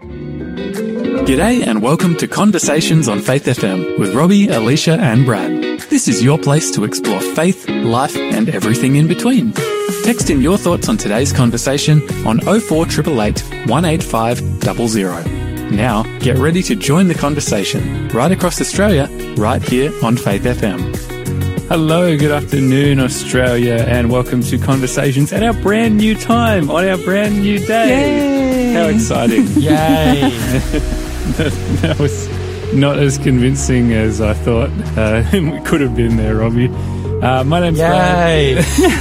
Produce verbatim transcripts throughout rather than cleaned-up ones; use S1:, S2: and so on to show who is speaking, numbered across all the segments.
S1: G'day and welcome to Conversations on Faith F M with Robbie, Alicia and Brad. This is your place to explore faith, life and everything in between. Text in your thoughts on today's conversation on oh four eight eight eight, one eight five zero zero. Now, get ready to join the conversation right across Australia, right here on Faith F M. Hello, good afternoon, Australia, and welcome to Conversations at our brand new time, on our brand new day.
S2: Yay!
S1: How exciting.
S3: Yay!
S1: that, that was not as convincing as I thought uh, we could have been there, Robbie. Uh, my name's
S3: Yay!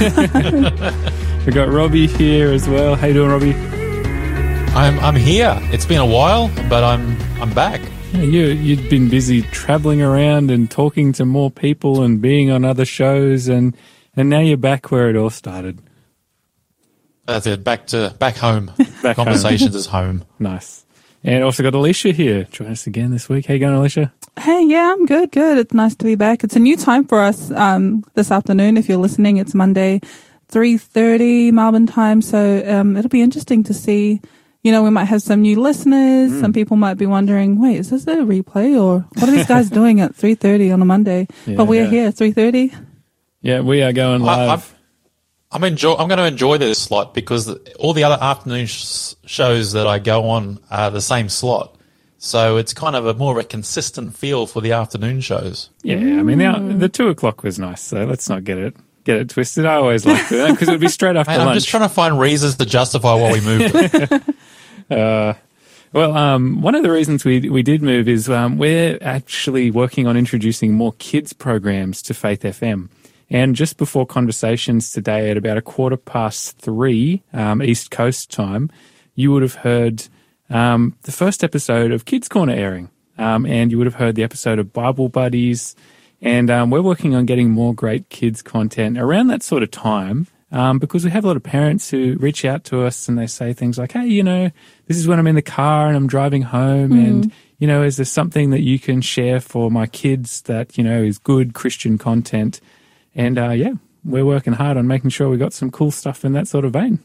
S1: Brad. We've got Robbie here as well. How you doing, Robbie?
S3: I'm I'm here. It's been a while, but I'm I'm back.
S1: Yeah, you, you'd been busy travelling around and talking to more people and being on other shows, and, and now you're back where it all started.
S3: That's it. Back to back home.
S1: Back
S3: Conversations
S1: home.
S3: is home.
S1: Nice. And also got Alicia here. Join us again this week. How you going, Alicia?
S2: Hey, yeah, I'm good, good. It's nice to be back. It's a new time for us um, this afternoon. If you're listening, it's Monday, three thirty Melbourne time. So um, it'll be interesting to see. You know, we might have some new listeners. Mm. Some people might be wondering, wait, is this a replay or what are these guys doing at three thirty on a Monday? Yeah, but we're yeah. here at three thirty.
S1: Yeah, we are going live.
S3: I, I'm enjoy. I'm going to enjoy this slot because all the other afternoon sh- shows that I go on are the same slot. So it's kind of a more of a consistent feel for the afternoon shows.
S1: Yeah, I mean, the, the two o'clock was nice, so let's not get it. Get it twisted. I always liked that because it would be straight after
S3: Man,
S1: lunch.
S3: I'm just trying to find reasons to justify why we moved it.
S1: uh, well, um, one of the reasons we we did move is um, we're actually working on introducing more kids programs to Faith F M. And just before Conversations today at about a quarter past three um, East Coast time, you would have heard um, the first episode of Kids Corner airing. Um, and you would have heard the episode of Bible Buddies. And um, we're working on getting more great kids content around that sort of time um, because we have a lot of parents who reach out to us and they say things like, hey, you know, this is when I'm in the car and I'm driving home mm. and, you know, is there something that you can share for my kids that, you know, is good Christian content? And, uh, yeah, we're working hard on making sure we got some cool stuff in that sort of vein.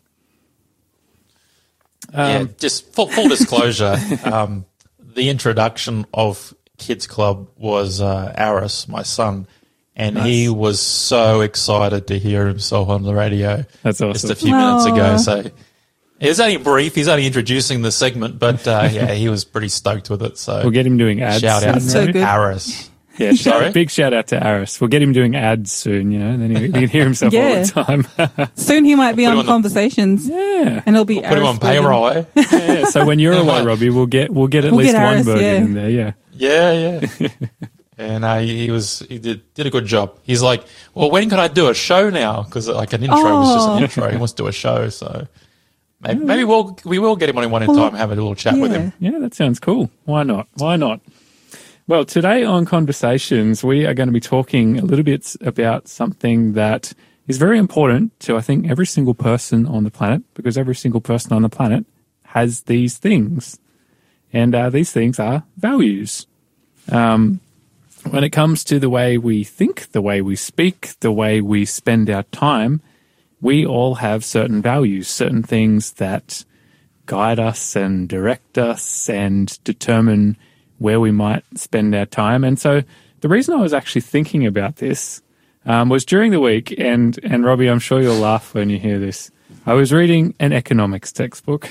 S1: Um,
S3: yeah, just full, full disclosure, um, the introduction of Kids Club was uh, Aris, my son, and nice. He was so excited to hear himself on the radio.
S1: That's awesome.
S3: Just a few
S2: Aww.
S3: minutes ago. So it was only brief. He's only introducing the segment, but uh, yeah, he was pretty stoked with it. So
S1: we'll get him doing ads.
S3: Shout out
S2: so
S3: to
S2: good.
S3: Aris.
S1: Yeah, shout, big shout out to Aris. We'll get him doing ads soon, you know, and then he, he can hear himself
S2: yeah.
S1: all the time.
S2: Soon he might be on,
S3: on
S2: Conversations.
S1: The, yeah.
S2: And he'll be
S3: we'll put him on payroll, eh?
S1: Yeah, so when you're away, Robbie, we'll get we'll get at
S2: we'll
S1: least
S2: get
S1: one
S2: Aris,
S1: Bergen
S2: yeah.
S1: in there, yeah.
S3: Yeah, yeah. And uh, he, he was he did did a good job. He's like, well, when can I do a show now? Because like an intro
S2: oh.
S3: was just an intro. He wants to do a show, so maybe, maybe we'll we will get him on one in time and have a little chat
S2: yeah.
S3: with him.
S1: Yeah, that sounds cool. Why not? Why not? Well, today on Conversations, we are going to be talking a little bit about something that is very important to, I think, every single person on the planet, because every single person on the planet has these things. And uh, these things are values. Um, when it comes to the way we think, the way we speak, the way we spend our time, we all have certain values, certain things that guide us and direct us and determine where we might spend our time. And so the reason I was actually thinking about this um, was during the week, and, and Robbie, I'm sure you'll laugh when you hear this. I was reading an economics textbook.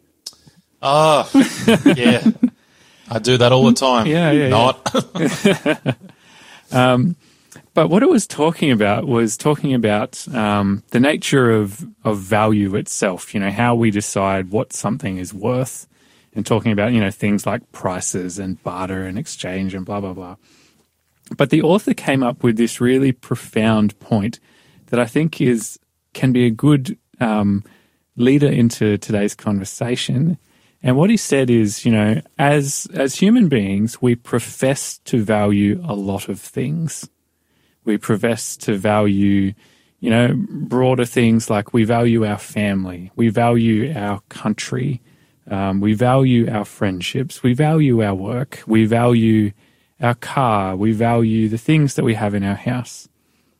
S3: Oh, yeah. I do that all the time.
S1: Yeah, yeah,
S3: Not.
S1: Yeah. um, but what it was talking about was talking about um, the nature of, of value itself, you know, how we decide what something is worth, and talking about, you know, things like prices and barter and exchange and blah, blah, blah. But the author came up with this really profound point that I think is can be a good um, leader into today's conversation. And what he said is, you know, as as human beings, we profess to value a lot of things. We profess to value, you know, broader things like we value our family, we value our country, Um, we value our friendships. We value our work. We value our car. We value the things that we have in our house.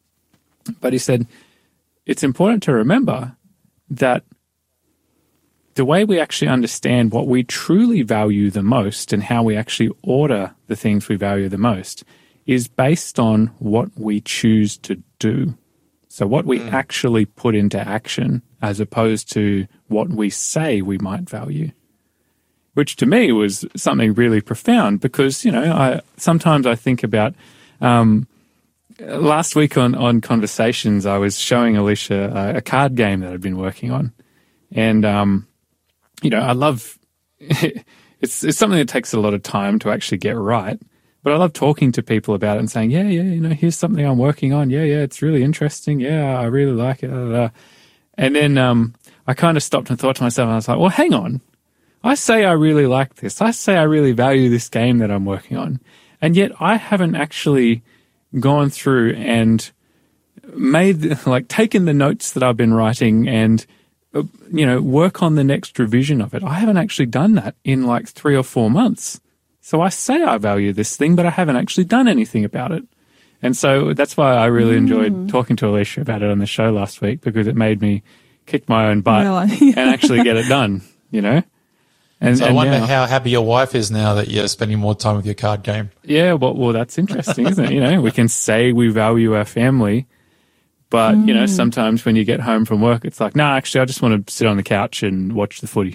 S1: But he said, it's important to remember that the way we actually understand what we truly value the most and how we actually order the things we value the most is based on what we choose to do. So what we mm. actually put into action as opposed to what we say we might value, which to me was something really profound because, you know, I sometimes I think about um, last week on, on Conversations, I was showing Alicia a, a card game that I'd been working on. And, um, you know, I love it's, it's something that takes a lot of time to actually get right. But I love talking to people about it and saying, yeah, yeah, you know, here's something I'm working on. Yeah, yeah, it's really interesting. Yeah, I really like it. Blah, blah, blah. And then um, I kind of stopped and thought to myself, and I was like, well, hang on. I say I really like this. I say I really value this game that I'm working on. And yet I haven't actually gone through and made, like, taken the notes that I've been writing and, you know, work on the next revision of it. I haven't actually done that in like three or four months. So I say I value this thing, but I haven't actually done anything about it. And so that's why I really mm. enjoyed talking to Alicia about it on the show last week, because it made me kick my own butt really? and actually get it done, you know? And,
S3: so
S1: and
S3: I wonder
S1: now,
S3: how happy your wife is now that you're spending more time with your card game.
S1: Yeah, well, well that's interesting, isn't it? You know, we can say we value our family, but, mm. you know, sometimes when you get home from work, it's like, no, nah, actually, I just want to sit on the couch and watch the footy.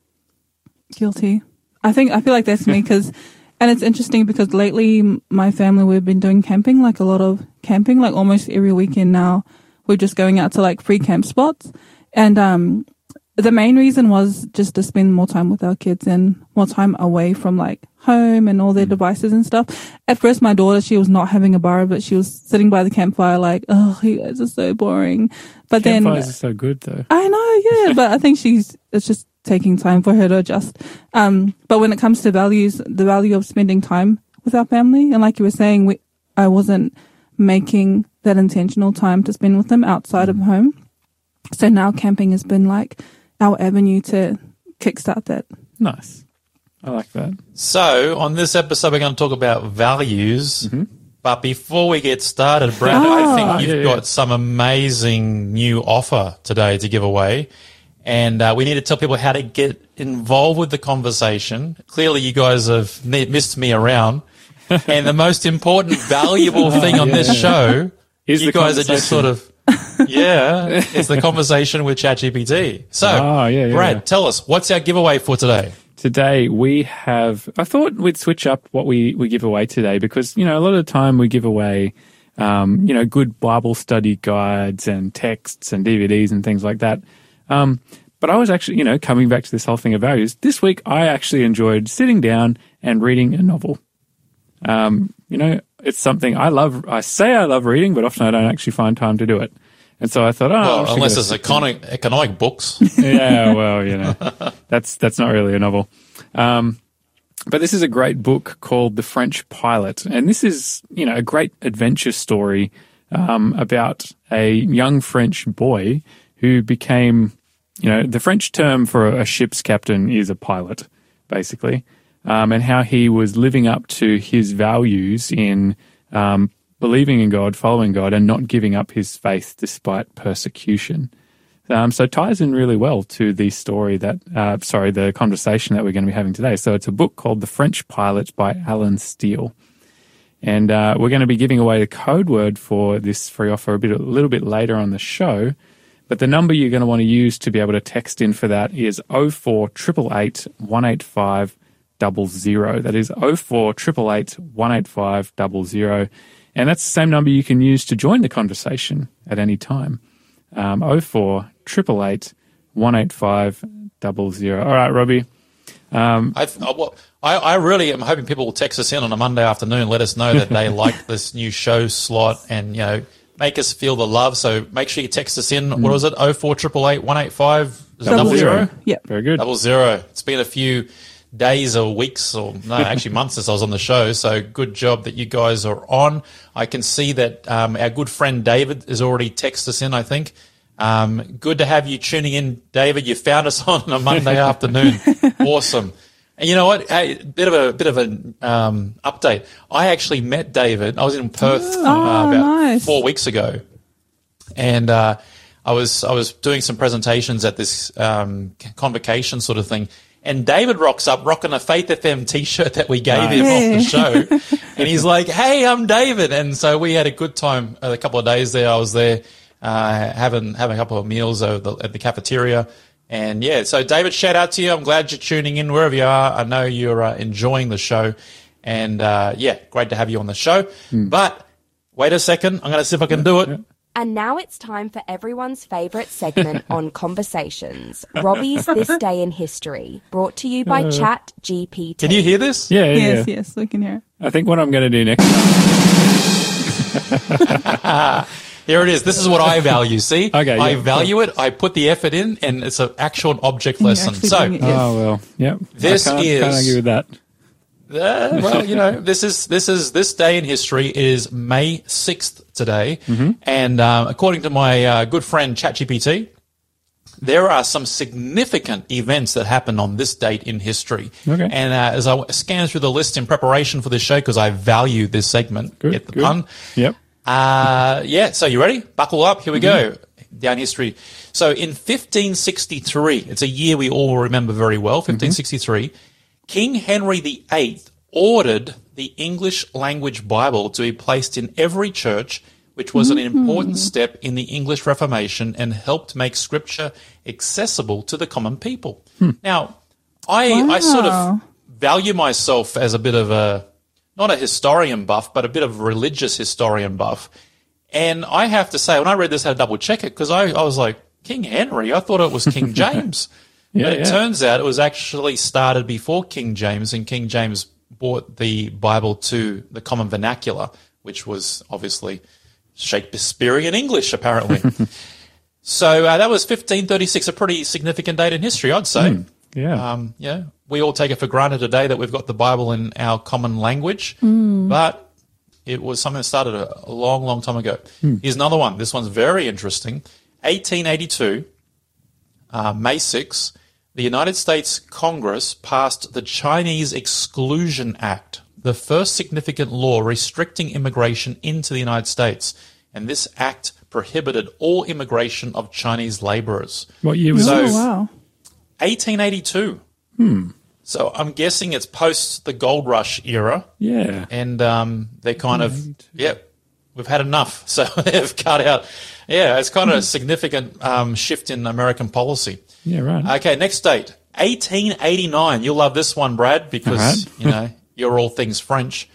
S2: Guilty. I think I feel like that's me because, and it's interesting because lately my family, we've been doing camping, like a lot of camping, like almost every weekend now. We're just going out to like free camp spots. And um, the main reason was just to spend more time with our kids and more time away from like home and all their devices and stuff. At first, my daughter, she was not having a bar of it. She was sitting by the campfire like, oh, you guys are so boring. But
S1: Campfires
S2: then.
S1: Campfires are so good though.
S2: I know, yeah. But I think she's, it's just taking time for her to adjust. Um, but when it comes to values, the value of spending time with our family, and like you were saying, we, I wasn't making that intentional time to spend with them outside of home. So now camping has been like our avenue to kickstart that.
S1: Nice. I like that.
S3: So on this episode, we're going to talk about values.
S1: Mm-hmm.
S3: But before we get started, Brad,
S2: oh,
S3: I think you've
S1: yeah,
S3: got
S1: yeah.
S3: some amazing new offer today to give away. And uh, we need to tell people how to get involved with the conversation. Clearly, you guys have missed me around. And the most important, valuable thing on yeah. this show is you guys are just sort of, yeah, it's the conversation with ChatGPT. So,
S1: oh, yeah, yeah,
S3: Brad,
S1: yeah.
S3: tell us, what's our giveaway for today?
S1: Today we have, I thought we'd switch up what we, we give away today because, you know, a lot of the time we give away, um, you know, good Bible study guides and texts and D V Ds and things like that. Um, but I was actually, you know, coming back to this whole thing of values, this week I actually enjoyed sitting down and reading a novel. Um, you know, it's something I love. I say I love reading, but often I don't actually find time to do it. And so I thought, oh,
S3: well, unless it's economic, economic books.
S1: Yeah, well, you know, that's that's not really a novel. Um, but this is a great book called The French Pilot, and this is, you know, a great adventure story um, about a young French boy who became, you know, the French term for a ship's captain is a pilot, basically, um, and how he was living up to his values in um, believing in God, following God, and not giving up his faith despite persecution. Um, so it ties in really well to the story that, uh, sorry, the conversation that we're going to be having today. So it's a book called The French Pilot by Alan Steele. And uh, we're going to be giving away the code word for this free offer a bit, a little bit later on the show. But the number you're going to want to use to be able to text in for that is oh four eight eight eight, one eight five zero zero. That is oh four eight eight eight, one eight five zero zero. And that's the same number you can use to join the conversation at any time. Um, oh four eight eight eight, one eight five zero zero. All right, Robbie. Um,
S3: I, I, I really am hoping people will text us in on a Monday afternoon, let us know that they like this new show slot and, you know, make us feel the love. So make sure you text us in. Mm. What was it? oh four eight eight eight, one eight five zero zero?
S2: Yeah.
S1: Very good.
S3: Double zero. It's been a few days or weeks or no, actually months since I was on the show. So good job that you guys are on. I can see that um, our good friend David has already texted us in, I think. Um, good to have you tuning in, David. You found us on a Monday afternoon. Awesome. And you know what? Hey, bit of a bit of an um, update. I actually met David. I was in Perth
S2: oh,
S3: uh, about
S2: nice.
S3: four weeks ago, and uh, I was I was doing some presentations at this um, convocation sort of thing, and David rocks up rocking a Faith F M T-shirt that we gave him
S2: Yeah.
S3: off the show, and he's like, "Hey, I'm David," and so we had a good time. A couple of days there, I was there uh, having having a couple of meals over the, at the cafeteria. And yeah, so David, shout out to you. I'm glad you're tuning in wherever you are. I know you're uh, enjoying the show. And uh, yeah, great to have you on the show.
S1: Mm.
S3: But wait a second. I'm going to see if I can do it.
S4: And now it's time for everyone's favourite segment on Conversations, Robbie's This Day in History, brought to you by Chat G P T.
S3: Can you hear this?
S1: Yeah, yeah,
S2: Yes,
S1: yeah.
S2: yes, we can hear it.
S1: I think what I'm going to do next time.
S3: Here it is. This is what I value. See?
S1: Okay,
S3: I
S1: yeah,
S3: value it. I put the effort in, and it's an actual object
S2: You're
S3: lesson.
S2: actually
S3: So,
S2: doing it, yes.
S1: Oh, well, yep.
S3: This
S1: I can't,
S3: is-
S1: can't argue with that.
S3: Uh, well, you know, this is this is this day in history is May sixth today,
S1: Mm-hmm.
S3: and um, according to my uh, good friend ChatGPT, there are some significant events that happened on this date in history.
S1: Okay.
S3: And uh, as I scanned through the list in preparation for this show, because I value this segment,
S1: Good,
S3: get the
S1: good.
S3: pun.
S1: Yep.
S3: Uh, yeah, so you ready? Buckle up. Here we
S1: Mm-hmm.
S3: go. Down history. So in fifteen sixty-three, it's a year we all remember very well, fifteen sixty-three, King Henry the Eighth ordered the English language Bible to be placed in every church, which was an important step in the English Reformation and helped make Scripture accessible to the common people. Now, I, I sort of
S2: Wow.
S3: value myself as a bit of a, not a historian buff, but a bit of a religious historian buff. And I have to say, when I read this, I had to double check it because I, I was like, King Henry? I thought it was King James.
S1: Yeah,
S3: but it
S1: yeah.
S3: turns out it was actually started before King James, and King James brought the Bible to the common vernacular, which was obviously Shakespearean English, apparently. So uh, that was fifteen thirty-six, a pretty significant date in history, I'd say.
S1: Yeah.
S3: Um, yeah, we all take it for granted today that we've got the Bible in our common language, but it was something that started a, a long, long time ago. Here's another one. This one's very interesting. eighteen eighty-two, uh, May sixth, the United States Congress passed the Chinese Exclusion Act, the first significant law restricting immigration into the United States. And this act prohibited all immigration of Chinese laborers.
S1: What year was
S3: So-
S2: Oh,
S1: this?
S2: wow.
S3: eighteen eighty-two. Hmm. So I'm guessing it's post the gold rush era,
S1: Yeah.
S3: and um, they kind of, yep, we've had enough. So they've cut out. Yeah, it's kind of a significant um, shift in American policy.
S1: Yeah, right.
S3: Okay, next date, eighteen eighty-nine. You'll love this one, Brad, because
S1: All right.
S3: you know you're all things French.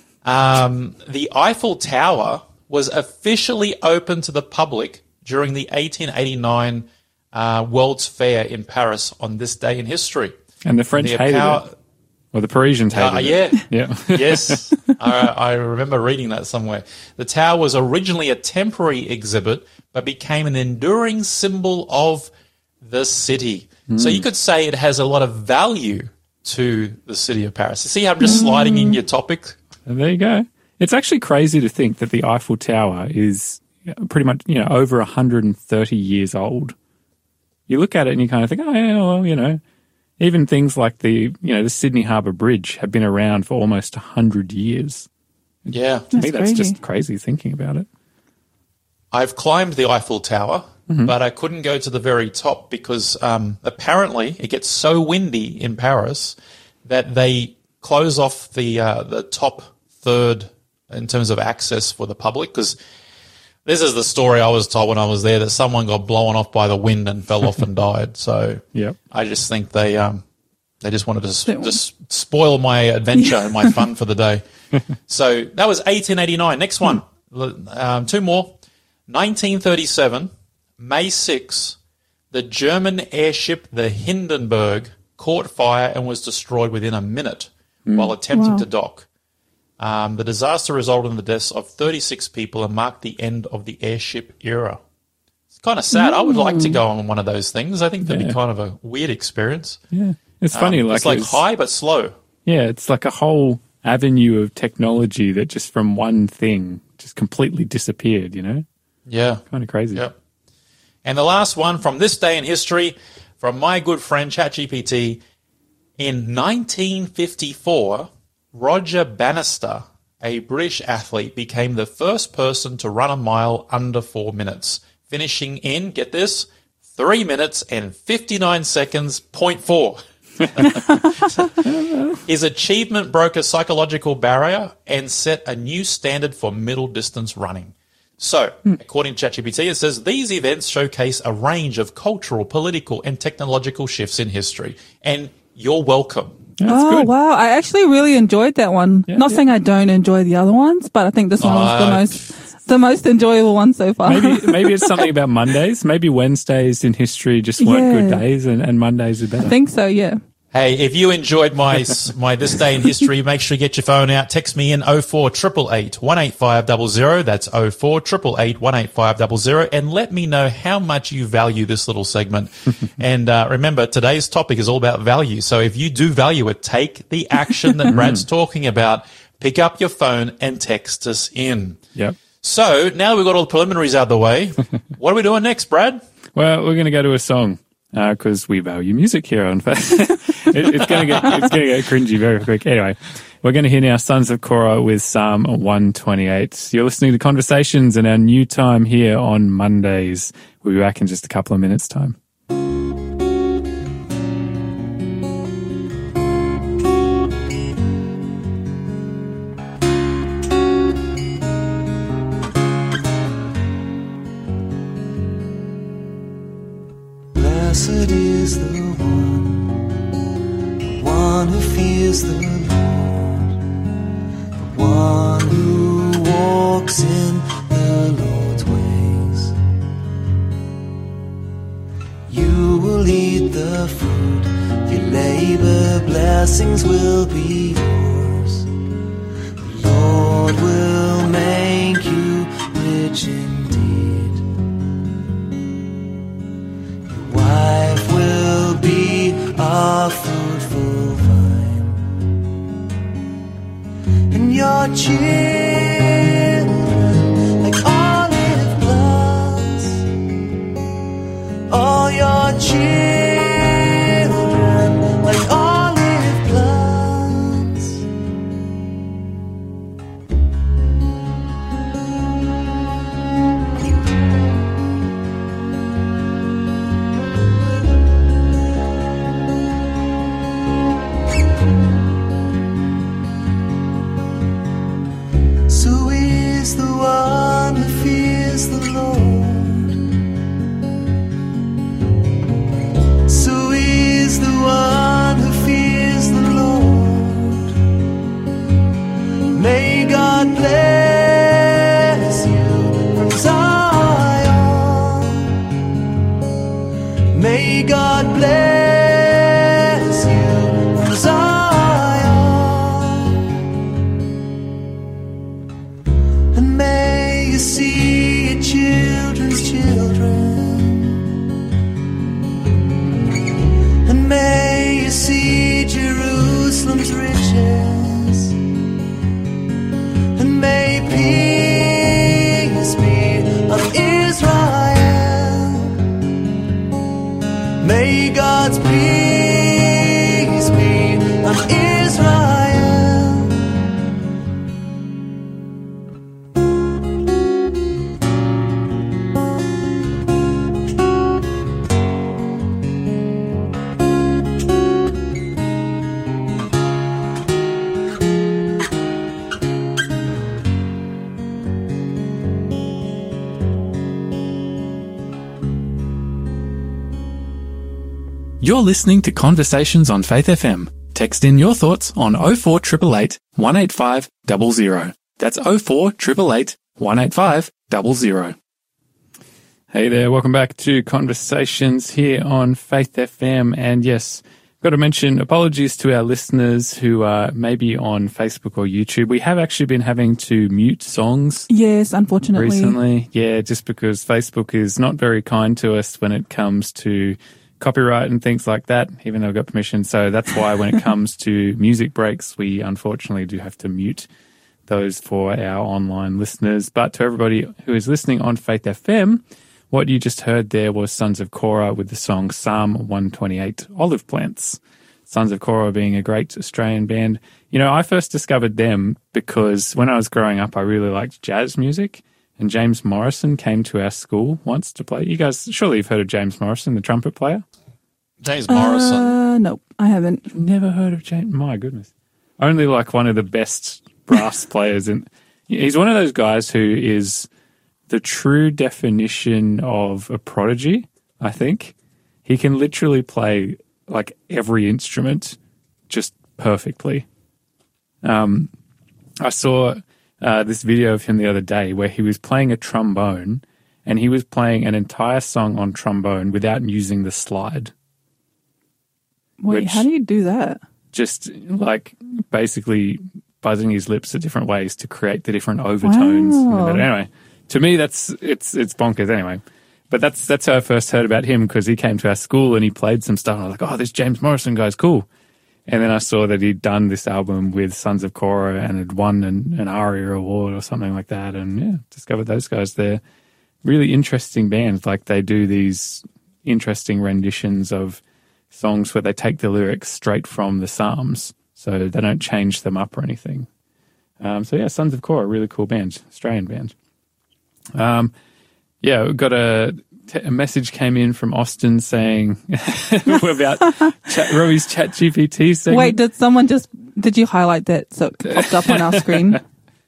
S3: Um, the Eiffel Tower was officially open to the public during the eighteen eighty-nine uh, World's Fair in Paris on this day in history.
S1: And the French
S3: The
S1: hated
S3: power-
S1: it. Or the Parisians hated
S3: Uh,
S1: it.
S3: yeah.
S1: Yeah.
S3: Yes, I, I remember reading that somewhere. The tower was originally a temporary exhibit, but became an enduring symbol of the city. So you could say it has a lot of value to the city of Paris. You see how I'm just sliding in your topic?
S1: And there you go. It's actually crazy to think that the Eiffel Tower is pretty much, you know, over one hundred thirty years old. You look at it and you kind of think, oh, yeah, well, you know, even things like the, you know, the Sydney Harbour Bridge have been around for almost one hundred years.
S3: Yeah.
S1: To me,
S2: That's
S1: that's
S2: crazy.
S1: just crazy thinking about it.
S3: I've climbed the Eiffel Tower, but I couldn't go to the very top because um, apparently it gets so windy in Paris that they close off the uh, the top third in terms of access for the public. Because this is the story I was told when I was there, that someone got blown off by the wind and fell off and died. So
S1: Yep.
S3: I just think they um, they just wanted to s- just spoil my adventure and my fun for the day. So that was eighteen eighty-nine. Next one, um, two more. nineteen thirty-seven, May sixth, the German airship the Hindenburg caught fire and was destroyed within a minute while attempting
S2: Wow.
S3: to dock. Um, the disaster resulted in the deaths of thirty-six people and marked the end of the airship era. It's kind of sad. I would like to go on one of those things. I think that'd
S1: Yeah.
S3: be kind of a weird experience.
S1: Yeah. It's funny.
S3: Um,
S1: like
S3: it's like
S1: it's-
S3: high but slow.
S1: Yeah, it's like a whole avenue of technology that just from one thing just completely disappeared, you know?
S3: Yeah.
S1: Kind of crazy.
S3: Yep. And the last one from this day in history, from my good friend ChatGPT, in nineteen fifty-four, Roger Bannister, a British athlete, became the first person to run a mile under four minutes, finishing in, get this, three minutes and fifty-nine seconds, point four. His achievement broke a psychological barrier and set a new standard for middle distance running. So, according to ChatGPT, it says these events showcase a range of cultural, political, and technological shifts in history. And you're welcome.
S1: That's
S2: oh,
S1: good.
S2: wow. I actually really enjoyed that one.
S1: Yeah,
S2: Not
S1: yeah.
S2: saying I don't enjoy the other ones, but I think this one was the
S3: Uh,
S2: most the most enjoyable one so far.
S1: Maybe maybe it's something about Mondays. Maybe Wednesdays in history just weren't
S2: Yeah.
S1: good days, and, and Mondays are better.
S2: I think so, yeah.
S3: Hey, if you enjoyed my my This Day in History, make sure you get your phone out. Text me in oh four eight eight eight, one eight five zero zero. That's oh four eight eight eight, one eight five zero zero. And let me know how much you value this little segment. And uh, remember, today's topic is all about value. So if you do value it, take the action that Brad's talking about. Pick up your phone and text us in.
S1: Yep.
S3: So now we've got all the preliminaries out of the way. What are we doing next, Brad?
S1: Well, we're going to go to a song because we value music here on Facebook. it, it's going to get it's going to get cringy very quick. Anyway, we're going to hear now Sons of Korah with Psalm one twenty-eight. You're listening to Conversations in our new time here on Mondays. We'll be back in just a couple of minutes' time.
S5: Blessed is the one, the one who fears the Lord, the one who walks in the Lord's ways. You will eat the fruit of your labor, blessings will be yours. The Lord will make you rich indeed. Wife will be a fruitful vine, and your children like olive plants. All your children like olive plants. So is the one who fears the Lord. So is the one who fears the Lord. May God bless you from Zion. May God bless you from Zion. And may you see your children's children. And may you see Jerusalem's riches. And may peace be of Israel. May God's peace be of Israel.
S1: You're listening to Conversations on Faith F M. Text in your thoughts on oh four eight eight eight, one eight five zero zero. That's oh four eight eight eight, one eight five zero zero. Hey there, welcome back to Conversations here on Faith F M. And yes, got to mention apologies to our listeners who are maybe on Facebook or YouTube. We have actually been having to mute songs
S2: Yes, unfortunately.
S1: recently. Yeah, just because Facebook is not very kind to us when it comes to copyright and things like that, even though we've got permission. So that's why when it comes to music breaks, we unfortunately do have to mute those for our online listeners. But to everybody who is listening on Faith F M, what you just heard there was Sons of Korah with the song Psalm one twenty-eight, Olive Plants. Sons of Korah being a great Australian band. You know, I first discovered them because when I was growing up, I really liked jazz music. And James Morrison came to our school once to play. You guys, surely you've heard of James Morrison, the trumpet player?
S3: James Morrison.
S2: Uh, no, I haven't.
S1: Never heard of James. My goodness. Only like one of the best brass players. In, he's one of those guys who is the true definition of a prodigy, I think. He can literally play like every instrument just perfectly. Um, I saw uh, this video of him the other day where he was playing a trombone and he was playing an entire song on trombone without using the slide.
S2: Wait,
S1: Which-
S2: how do you do that?
S1: Just like basically buzzing his lips at different ways to create the different overtones.
S2: Wow.
S1: But anyway, to me, that's it's it's bonkers anyway. But that's that's how I first heard about him, because he came to our school and he played some stuff. And I was like, oh, this James Morrison guy's cool. And then I saw that he'd done this album with Sons of Korah and had won an, an ARIA award or something like that. And yeah, discovered those guys. They're really interesting bands. Like they do these interesting renditions of songs where they take the lyrics straight from the Psalms, so they don't change them up or anything. Um, so yeah, Sons of Korah, really cool band, Australian band. Um, yeah, we got a, a message came in from Austin saying about chat, Robbie's Chat G P T segment.
S2: Wait, did someone just, did you highlight that so it popped up on our screen?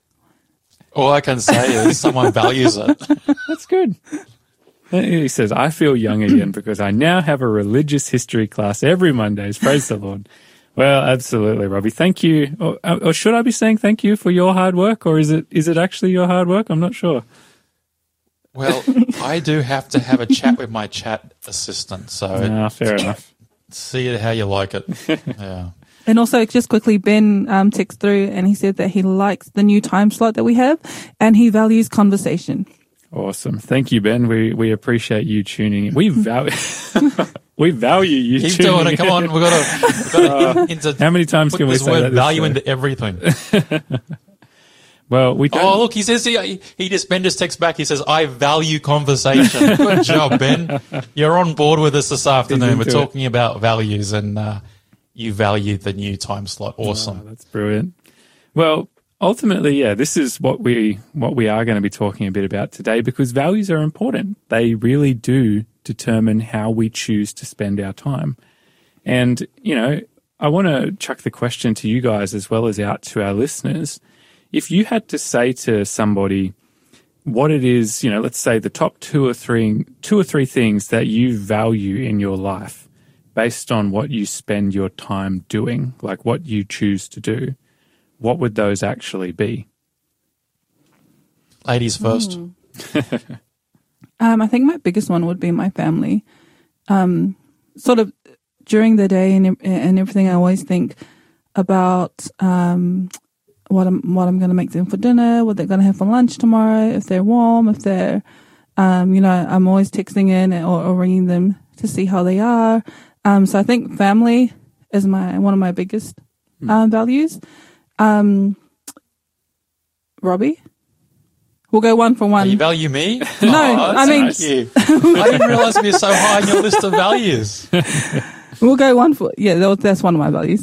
S3: All I can say is someone values it.
S1: That's good. He says, I feel young again because I now have a religious history class every Mondays. Praise the Lord. Well, absolutely, Robbie. Thank you. Or, or should I be saying thank you for your hard work, or is it is it actually your hard work? I'm not sure.
S3: Well, I do have to have a chat with my chat assistant, so
S1: Ah, fair enough.
S3: see how you like it. Yeah.
S2: And also, just quickly, Ben um, texted through and he said that he likes the new time slot that we have and he values conversation.
S1: Awesome. Thank you, Ben. We we appreciate you tuning in. We value we value you
S3: Keep
S1: tuning
S3: doing it.
S1: in.
S3: Come on, we've got to, we've got to into,
S1: How many times
S3: put
S1: can we
S3: this
S1: say
S3: word
S1: that this
S3: value
S1: show?
S3: into everything.
S1: Well, we don't.
S3: Oh, look, he says he, he just, Ben just texts back. He says, I value conversation. Good job, Ben. You're on board with us this afternoon. We're
S1: into
S3: talking about values, and uh, you value the new time slot.
S1: Oh,
S3: Awesome.
S1: that's brilliant. Well, ultimately, yeah, this is what we what we are going to be talking a bit about today, because values are important. They really do determine how we choose to spend our time. And, you know, I want to chuck the question to you guys as well as out to our listeners. If you had to say to somebody what it is, you know, let's say the top two or three two or three things that you value in your life based on what you spend your time doing, like what you choose to do, what would those actually be?
S3: Ladies first.
S2: Mm. Um, I think my biggest one would be my family. Um, sort of during the day and and everything, I always think about um, what I'm what I'm going to make them for dinner, what they're going to have for lunch tomorrow, if they're warm, if they're, um, you know, I'm always texting in or, or ringing them to see how they are. Um, so I think family is my one of my biggest um, values. Um, Robbie? We'll go one for one.
S3: You value me?
S2: No,
S3: Oh,
S2: I mean-
S3: thank you. I didn't realize we were so high on your list of values.
S2: We'll go one for, yeah, that was, that's one of my values.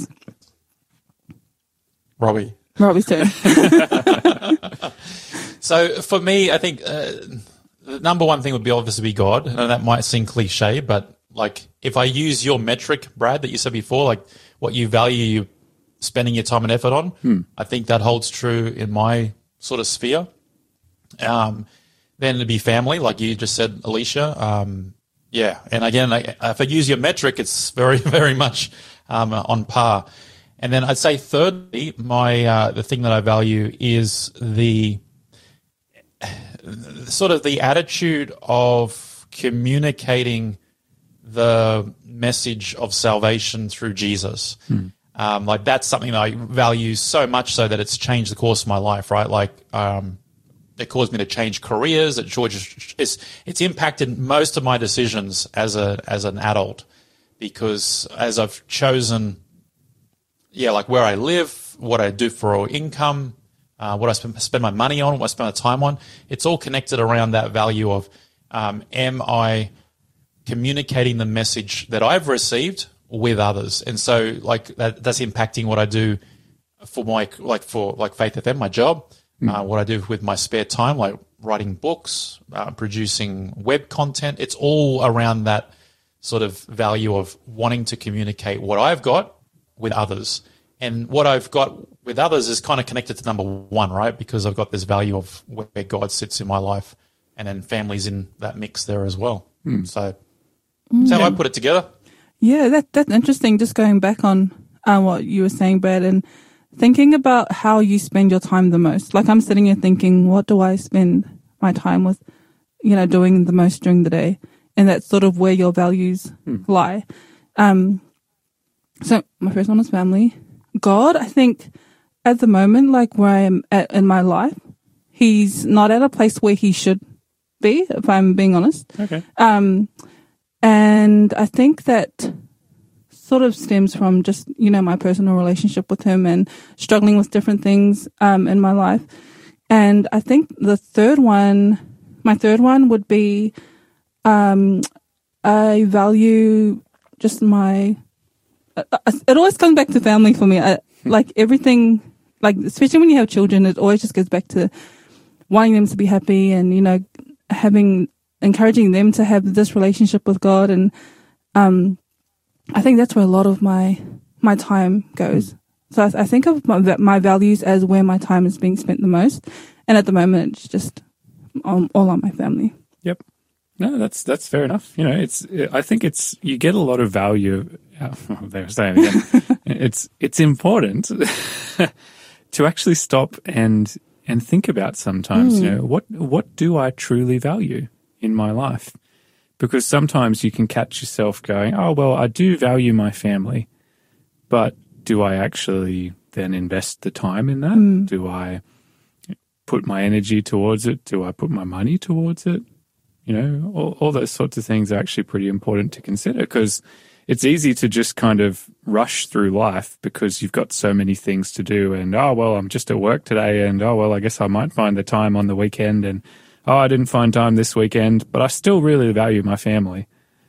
S3: Robbie.
S2: Robbie's turn.
S3: So for me, I think uh, the number one thing would be obviously be God. And that might seem cliche, but like if I use your metric, Brad, that you said before, like what you value you spending your time and effort on, hmm. I think that holds true in my sort of sphere. Um, then it'd be family, like you just said, Alicia. Um, yeah. And again, I, if I use your metric, it's very, very much um, on par. And then I'd say thirdly, my uh, the thing that I value is the sort of the attitude of communicating the message of salvation through Jesus. Hmm. Um, like that's something that I value so much so that it's changed the course of my life, right? Like um, it caused me to change careers. It it's, it's impacted most of my decisions as a as an adult, because as I've chosen, yeah, like where I live, what I do for income, uh, what I spend, spend my money on, what I spend my time on, it's all connected around that value of um, am I communicating the message that I've received with others. And so like that, that's impacting what I do for my, like for like Faith F M, my job. uh, what I do with my spare time, like writing books, uh, producing web content. It's all around that sort of value of wanting to communicate what I've got with others. And what I've got with others is kind of connected to number one, right? Because I've got this value of where God sits in my life, and then family's in that mix there as well. Mm. So that's how I put it together.
S2: Yeah, that that's interesting. Just going back on uh, what you were saying, Brad, and thinking about how you spend your time the most. Like I'm sitting here thinking, what do I spend my time with, you know, doing the most during the day? And that's sort of where your values mm. lie. Um, so my first one was family. God, I think at the moment, like where I am at in my life, he's not at a place where he should be, if I'm being honest.
S1: Okay.
S2: Um, and I think that sort of stems from just, you know, my personal relationship with him and struggling with different things um, in my life. And I think the third one, my third one would be um, I value just my, uh, it always comes back to family for me. I, like everything, like especially when you have children, it always just goes back to wanting them to be happy and, you know, having, encouraging them to have this relationship with God. And um, I think that's where a lot of my my time goes. So I, I think of my, my values as where my time is being spent the most. And at the moment, it's just all, all on my family.
S1: Yep. No, that's that's fair enough. You know, it's. I think it's you get a lot of value. Oh, they were saying again. it's it's important to actually stop and and think about sometimes. Mm. You know, what what do I truly value in my life? Because sometimes you can catch yourself going, oh, well, I do value my family, but do I actually then invest the time in that? Mm. Do I put my energy towards it? Do I put my money towards it? You know, all, all those sorts of things are actually pretty important to consider, because it's easy to just kind of rush through life because you've got so many things to do and, oh, well, I'm just at work today and, oh, well, I guess I might find the time on the weekend and, oh, I didn't find time this weekend, but I still really value my family.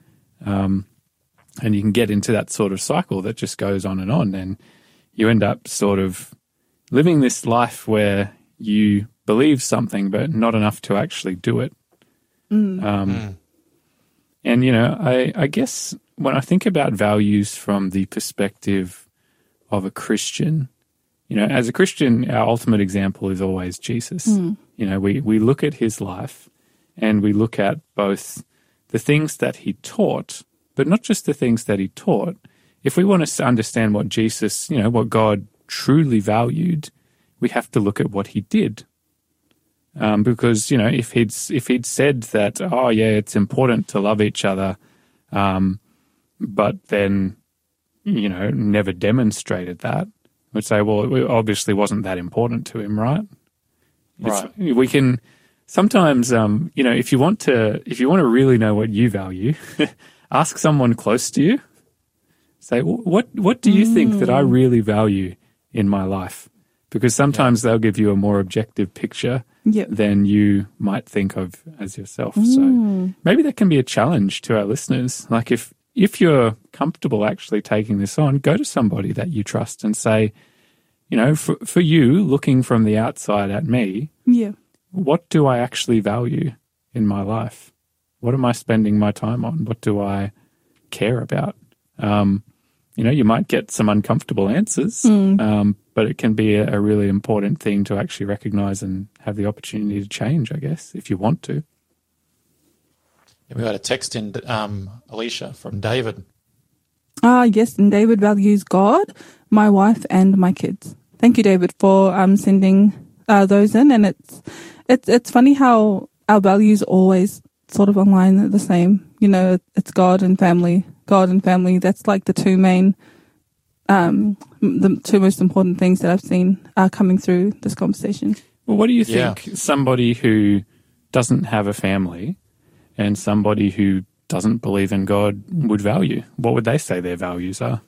S1: Um, and you can get into that sort of cycle that just goes on and on, and you end up sort of living this life where you believe something but not enough to actually do it. Mm. Um, mm. And, you know, I, I guess when I think about values from the perspective of a Christian, you know, as a Christian, our ultimate example is always Jesus. Mm. You know, we, we look at his life and we look at both the things that he taught, but not just the things that he taught. If we want to understand what Jesus, you know, what God truly valued, we have to look at what he did. Um, because, you know, if he'd, if he'd said that, oh, yeah, it's important to love each other, um, but then, you know, never demonstrated that, we'd say, well, it obviously wasn't that important to him, right?
S3: Right.
S1: It's, we can sometimes, um, you know, if you want to, if you want to really know what you value, ask someone close to you. Say, what what do you mm. think that I really value in my life? Because sometimes yeah. they'll give you a more objective picture yep. than you might think of as yourself. Mm. So maybe that can be a challenge to our listeners. Like if if you're comfortable actually taking this on, go to somebody that you trust and say, you know, for, for you, looking from the outside at me,
S2: yeah.
S1: what do I actually value in my life? What am I spending my time on? What do I care about? Um, you know, you might get some uncomfortable answers, mm. um, but it can be a, a really important thing to actually recognize and have the opportunity to change, I guess, if you want to.
S3: Yeah, we got a text in, um, Alicia, from David.
S2: Ah, yes, and David values God, my wife, and my kids. Thank you, David, for um, sending uh, those in. And it's it's it's funny how our values always sort of align the same. You know, it's God and family. God and family. That's like the two main, um, the two most important things that I've seen uh, coming through this conversation.
S1: Well, what do you think yeah. somebody who doesn't have a family and somebody who doesn't believe in God would value? What would they say their values are?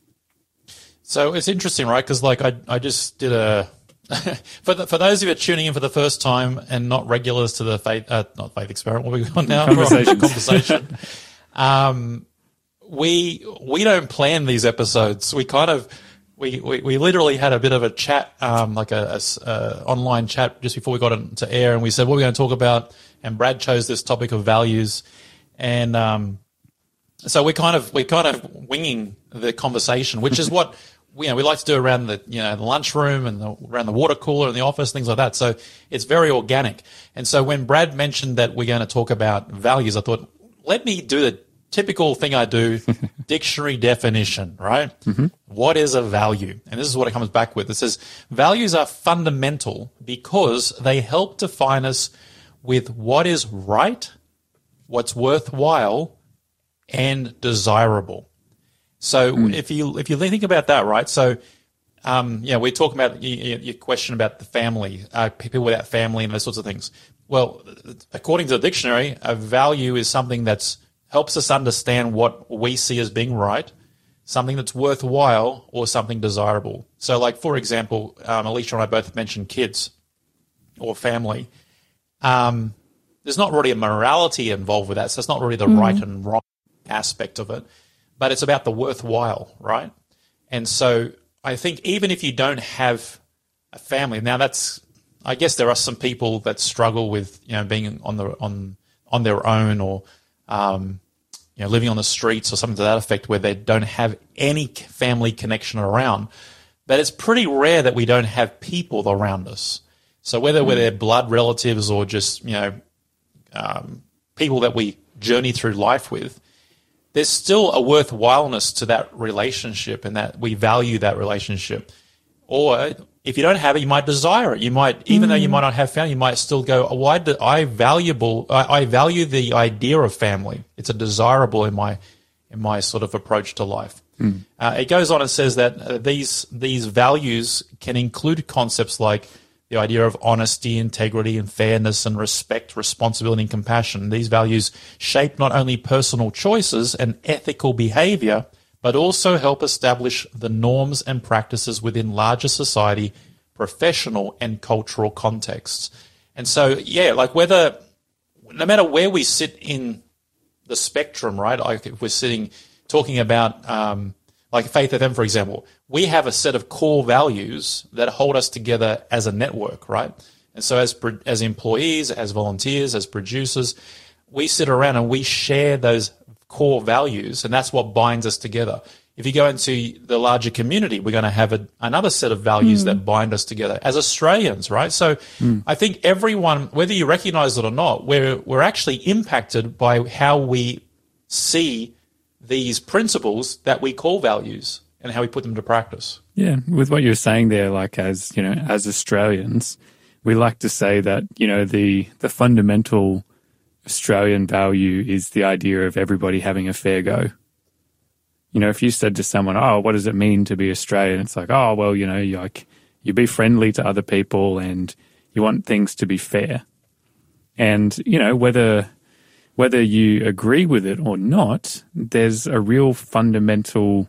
S3: So it's interesting, right? Because like I, I just did a for the, for those of you tuning in for the first time and not regulars to the faith, uh, not faith experiment. What are we on now?
S1: Conversation.
S3: Conversation. Um, we we don't plan these episodes. We kind of we, we, we literally had a bit of a chat, um, like a, a, a online chat just before we got into air, and we said what we're going to talk about, and Brad chose this topic of values, and um, so we're kind of we're kind of winging the conversation, which is what you know we like to do around the you know the lunchroom and the, around the water cooler in the office, things like that. So it's very organic. And so when Brad mentioned that we're going to talk about values, I thought, let me do the typical thing I do, dictionary definition, right? Mm-hmm. What is a value? And this is what it comes back with. It says, values are fundamental because they help define us with what is right, what's worthwhile, and desirable. So mm. if you if you think about that, right? So, um, yeah, we're talking about your, your question about the family, uh, people without family and those sorts of things. Well, according to the dictionary, a value is something that's helps us understand what we see as being right, something that's worthwhile, or something desirable. So, like, for example, um, Alicia and I both mentioned kids or family. Um, there's not really a morality involved with that, so it's not really the mm. right and wrong aspect of it, but it's about the worthwhile, right? And so I think even if you don't have a family, now that's, I guess there are some people that struggle with, you know, being on the on on their own, or Um, you know, living on the streets or something to that effect, where they don't have any family connection around. But it's pretty rare that we don't have people around us. So whether mm. they're blood relatives or just, you know, um, people that we journey through life with, there's still a worthwhileness to that relationship, and that we value that relationship. Or if you don't have it, you might desire it. You might, even mm. though you might not have family, you might still go, oh, why do I valuable? I, I value the idea of family. It's a desirable in my in my sort of approach to life. Mm. Uh, it goes on and says that uh, these these values can include concepts like the idea of honesty, integrity, and fairness, and respect, responsibility, and compassion. These values shape not only personal choices and ethical behavior, but also help establish the norms and practices within larger society, professional and cultural contexts. And so, yeah, like whether, no matter where we sit in the spectrum, right, like if we're sitting, talking about, um, like Faith F M, for example, we have a set of core values that hold us together as a network, right? And so as as employees, as volunteers, as producers, we sit around and we share those core values, and that's what binds us together. If you go into the larger community, we're going to have a, another set of values mm. that bind us together as Australians, right? So mm. I think everyone, whether you recognize it or not, we're we're actually impacted by how we see these principles that we call values and how we put them to practice.
S1: Yeah, with what you're saying there, like as you know, as Australians, we like to say that you know the the fundamental Australian value is the idea of everybody having a fair go. You know, if you said to someone, oh, what does it mean to be Australian? It's like, oh, well, you know, you like you be friendly to other people and you want things to be fair. And, you know, whether whether you agree with it or not, there's a real fundamental,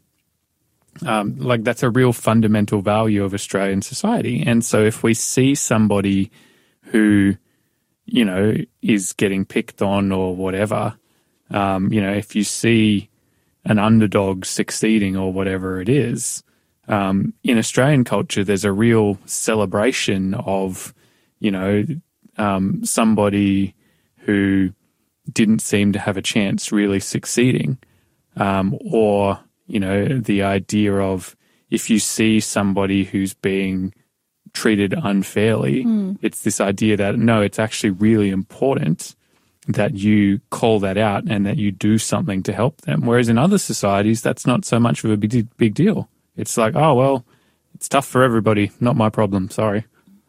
S1: um, like that's a real fundamental value of Australian society. And so if we see somebody who, you know, is getting picked on or whatever, um, you know, if you see an underdog succeeding or whatever it is, um, in Australian culture, there's a real celebration of, you know, um, somebody who didn't seem to have a chance really succeeding, um, or, you know, the idea of if you see somebody who's being treated unfairly, mm. it's this idea that, no, it's actually really important that you call that out and that you do something to help them. Whereas in other societies, that's not so much of a big, big deal. It's like, oh, well, it's tough for everybody. Not my problem. Sorry.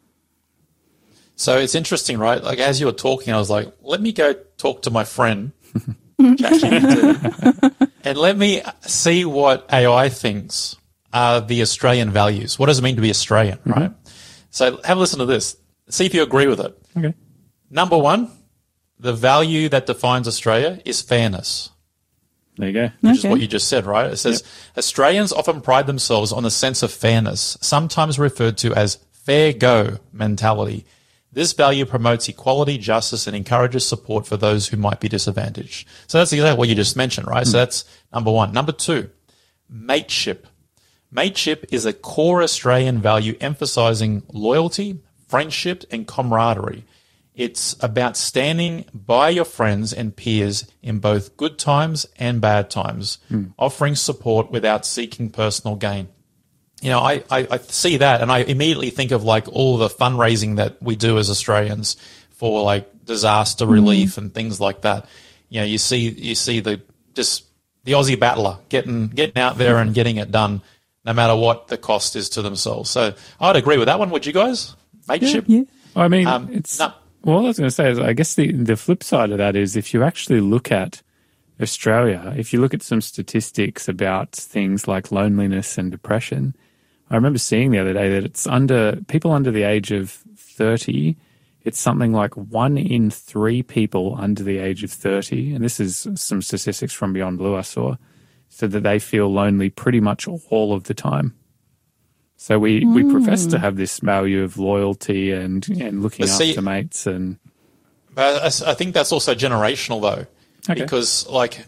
S3: So it's interesting, right? Like as you were talking, I was like, let me go talk to my friend, ChatGPT, and let me see what A I thinks are the Australian values. What does it mean to be Australian, mm-hmm. right? So have a listen to this. See if you agree with it.
S1: Okay.
S3: Number one, the value that defines Australia is fairness.
S1: There you go.
S3: Which
S2: okay.
S3: is what you just said, right? It says, yep. Australians often pride themselves on the sense of fairness, sometimes referred to as fair go mentality. This value promotes equality, justice, and encourages support for those who might be disadvantaged. So that's exactly what you just mentioned, right? Mm. So that's number one. Number two, mateship. Mateship is a core Australian value emphasising loyalty, friendship and camaraderie. It's about standing by your friends and peers in both good times and bad times, mm. offering support without seeking personal gain. You know, I, I, I see that and I immediately think of like all the fundraising that we do as Australians for like disaster relief mm. and things like that. You know, you see you see the just the Aussie battler getting getting out there and getting it done, no matter what the cost is to themselves. So I'd agree with that one. Would you guys? Mateship?
S2: Yeah, yeah.
S1: I mean,
S3: um,
S1: it's
S3: no.
S1: well. I was going to say is, I guess the the flip side of that is if you actually look at Australia, if you look at some statistics about things like loneliness and depression, I remember seeing the other day that it's under people under the age of thirty. It's something like one in three people under the age of thirty, and this is some statistics from Beyond Blue I saw, so that they feel lonely pretty much all of the time. So we, mm. we profess to have this value of loyalty and, and looking see, after mates. and.
S3: But I think that's also generational, though, okay. because like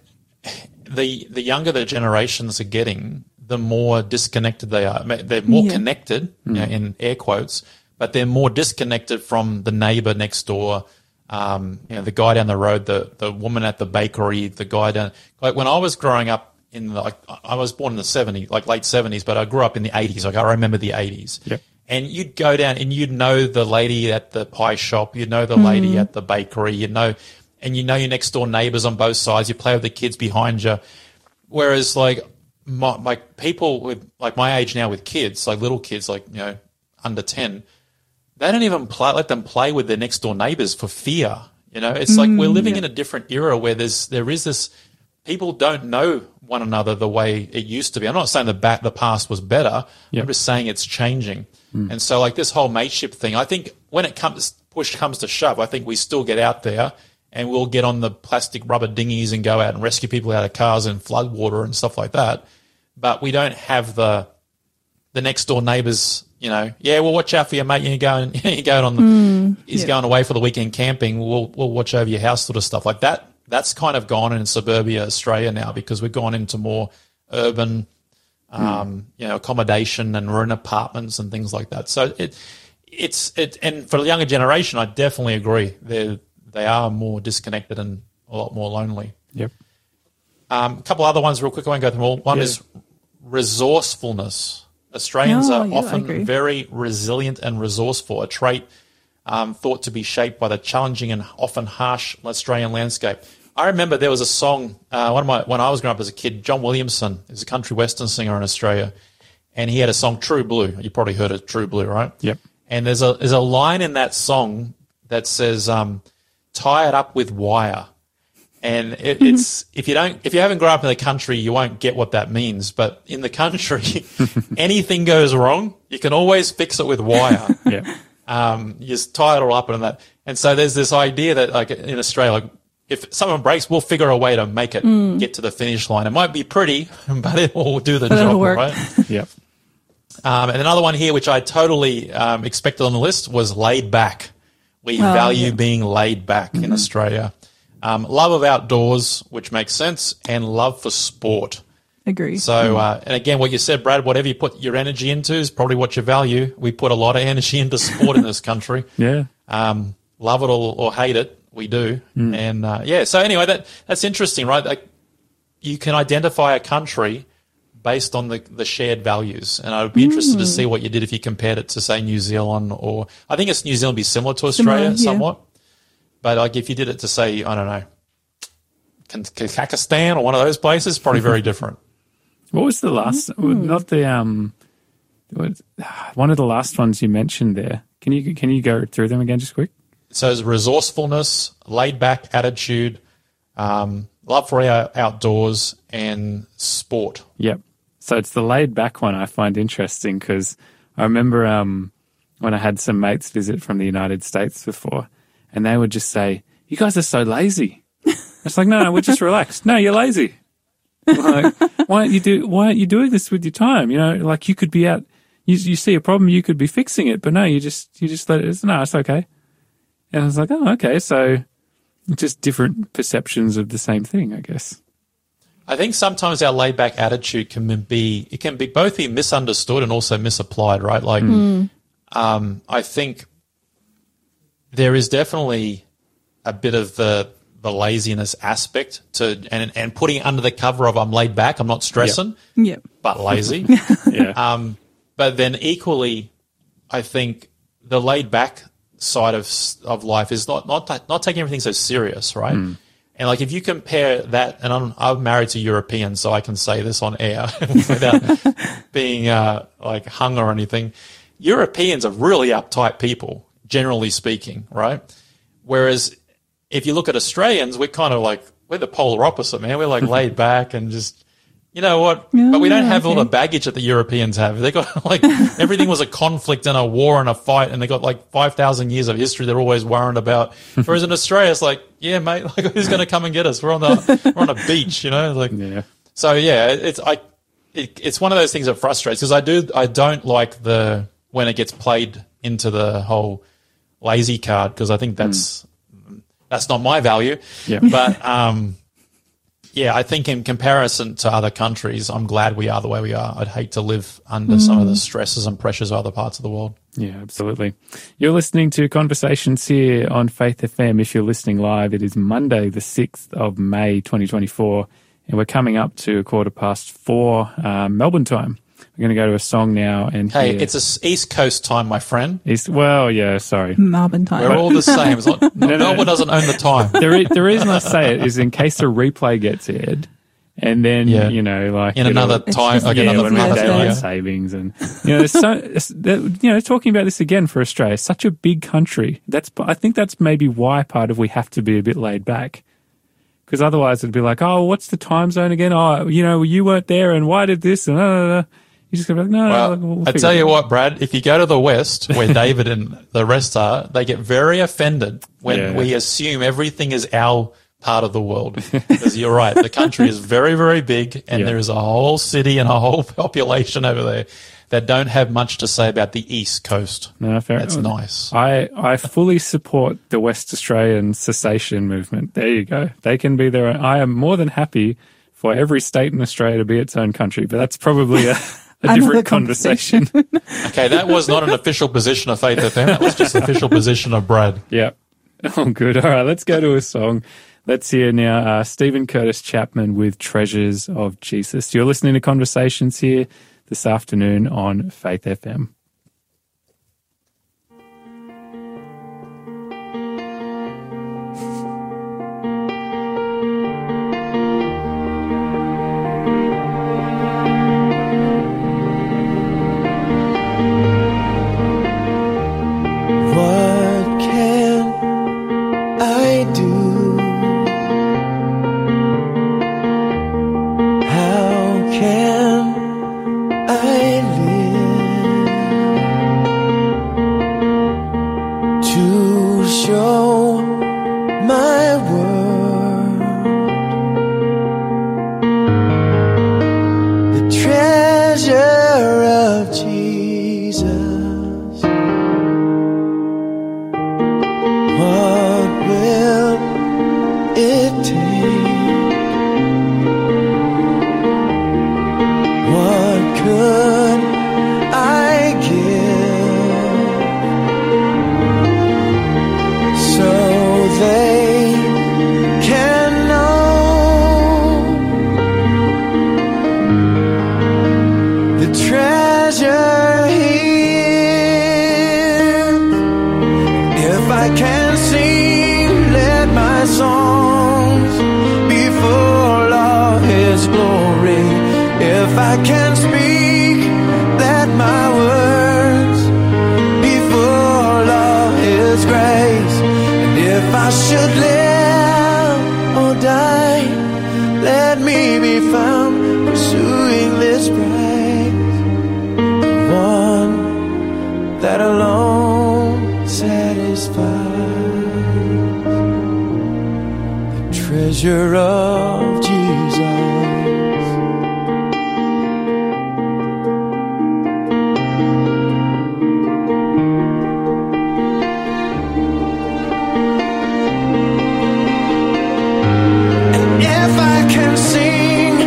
S3: the the younger the generations are getting, the more disconnected they are. They're more yeah. connected, mm. you know, in air quotes, but they're more disconnected from the neighbour next door, um, you know, the guy down the road, the the woman at the bakery, the guy down. Like when I was growing up in the, like I was born in the seventies, like late seventies, but I grew up in the eighties. Like I remember the eighties.
S1: Yep.
S3: And you'd go down and you'd know the lady at the pie shop, you'd know the mm. lady at the bakery, you know, and you know your next door neighbours on both sides. You play with the kids behind you. Whereas like my, my people with like my age now with kids, like little kids, like, you know, under ten, they don't even play, let them play with their next door neighbours for fear. You know, it's mm, like we're living yeah. in a different era where there's there is this people don't know one another the way it used to be. I'm not saying the back the past was better. Yep. I'm just saying it's changing. Mm. And so like this whole mateship thing, I think when it comes push comes to shove, I think we still get out there and we'll get on the plastic rubber dinghies and go out and rescue people out of cars and flood water and stuff like that. But we don't have the the next door neighbours. You know, yeah, well, watch out for your mate. You're going, you're going on the, mm, he's yeah. going away for the weekend camping. We'll, we'll watch over your house, sort of stuff like that. That's kind of gone in suburbia Australia now because we've gone into more urban, um, mm. you know, accommodation and we're in apartments and things like that. So it, it's it, and for the younger generation, I definitely agree. They they are more disconnected and a lot more lonely.
S1: Yep.
S3: Um, a couple other ones, real quick. I won't go through them all. One yeah. is resourcefulness. Australians
S2: oh,
S3: are
S2: yeah,
S3: often very resilient and resourceful, a trait um, thought to be shaped by the challenging and often harsh Australian landscape. I remember there was a song, uh, one of my when I was growing up as a kid, John Williamson is a country western singer in Australia, and he had a song, True Blue. You probably heard of True Blue, right?
S1: Yep.
S3: And there's a there's a line in that song that says, um, tie it up with wire. And it, it's if you don't if you haven't grown up in the country, you won't get what that means. But in the country, anything goes wrong, you can always fix it with wire.
S1: Yeah,
S3: um, you just tie it all up and that. And so there's this idea that like in Australia, like, if someone breaks, we'll figure a way to make it mm. get to the finish line. It might be pretty, but it will do the
S2: but
S3: job,
S2: work.
S3: right?
S1: Yep.
S3: Um, and another one here, which I totally um, expected on the list, was laid back. We oh, value
S2: yeah. being
S3: laid back mm-hmm. in Australia. Um, love of outdoors, which makes sense, and love for sport.
S2: Agree.
S3: So, uh, and again, what you said, Brad, whatever you put your energy into is probably what you value. We put a lot of energy into sport in this country.
S1: Yeah.
S3: Um, love it or, or hate it, we do. Mm. And, uh, yeah, so anyway, that that's interesting, right? Like, you can identify a country based on the, the shared values. And I would be interested mm. to see what you did if you compared it to, say, New Zealand or – I think it's New Zealand would be similar to Australia
S2: similar,
S3: somewhat. Yeah. But like if you did it to say, I don't know, Kazakhstan or one of those places, probably very different.
S1: What was the last? Mm-hmm. Not the um, one of the last ones you mentioned there. Can you can you go through them again, just quick?
S3: So it's resourcefulness, laid back attitude, um, love for our outdoors, and sport.
S1: Yep. So it's the laid back one I find interesting because I remember um, when I had some mates visit from the United States before. And they would just say, you guys are so lazy. It's like, no, no, we're just relaxed. No, you're lazy. Like, why aren't you do? Why aren't you doing this with your time? You know, like you could be out. You you see a problem, you could be fixing it, but no, you just you just let it. No, it's okay. And I was like, oh, okay. So just different perceptions of the same thing, I guess.
S3: I think sometimes our laid back attitude can be it can be both be misunderstood and also misapplied, right? Like, mm. um, I think there is definitely a bit of the the laziness aspect to and and putting it under the cover of I'm laid back, I'm not stressing,
S2: yep. Yep.
S3: but lazy.
S1: yeah.
S3: Um, but then equally, I think the laid back side of of life is not not not taking everything so serious, right? Mm. And like if you compare that, and I'm I'm married to Europeans, so I can say this on air without being uh, like hung or anything. Europeans are really uptight people, generally speaking, right? Whereas if you look at Australians, we're kind of like we're the polar opposite, man. We're like laid back and just. You know what?
S2: Yeah,
S3: but we don't have
S2: okay.
S3: all the baggage that the Europeans have. They got like everything was a conflict and a war and a fight, and they got like five thousand years of history they're always worried about. Whereas in Australia, it's like, yeah, mate, like who's going to come and get us? We're on the we're on a beach, you know. Like,
S1: yeah.
S3: So yeah, it's I, it, it's one of those things that frustrates because I do I don't like the when it gets played into the whole lazy card because I think that's mm. that's not my value.
S1: Yeah,
S3: but um. Yeah, I think in comparison to other countries, I'm glad we are the way we are. I'd hate to live under mm. some of the stresses and pressures of other parts of the world.
S1: Yeah, absolutely. You're listening to Conversations here on Faith F M. If you're listening live, it is Monday, the sixth of May, twenty twenty-four, and we're coming up to a quarter past four um, Melbourne time. We're going to go to a song now. And
S3: hey,
S1: hear...
S3: it's a East Coast time, my friend.
S1: East, well, yeah, sorry.
S2: Melbourne time.
S3: We're all the same. It's not, no, no, Melbourne doesn't own the time.
S1: The, re- the reason I say it is in case a replay gets aired, and then yeah. you know, like
S3: in another time, like
S1: yeah,
S3: another
S1: when we have daylight
S3: yeah.
S1: savings, and you know, there's so you know, talking about this again for Australia, such a big country. That's I think that's maybe why part of we have to be a bit laid back. Because otherwise it'd be like, oh, what's the time zone again? Oh, you know, you weren't there, and why did this? And uh, you just go like, no.
S3: Well,
S1: no, we'll
S3: I tell you what, Brad. If you go to the West, where David and the rest are, they get very offended when
S1: yeah.
S3: we assume everything is our part of the world. Because you're right, the country is very, very big, and
S1: yeah.
S3: there is a whole city and a whole population over there that don't have much to say about the East Coast.
S1: No, fair
S3: That's
S1: enough.
S3: nice.
S1: I, I fully support the West Australian cessation movement. There you go. They can be their own. I am more than happy for every state in Australia to be its own country, but that's probably a, a different conversation. conversation.
S3: Okay, that was not an official position of Faith F M. That was just the official position of Brad.
S1: Yeah. Oh, good. All right, let's go to a song. Let's hear now uh, Stephen Curtis Chapman with Treasures of Jesus. You're listening to Conversations here this afternoon on Faith F M.
S5: What can I do? How can I live to show my world the treasure of Jesus? What will it take? What could I give so they can know the treasure here? If I can sing, let my songs be full of His glory. If I can speak, let my words be full of His grace. And if I should live or die, let me be found pursuing this praise, the one that alone satisfies, the treasure of Jesus. And if I can sing,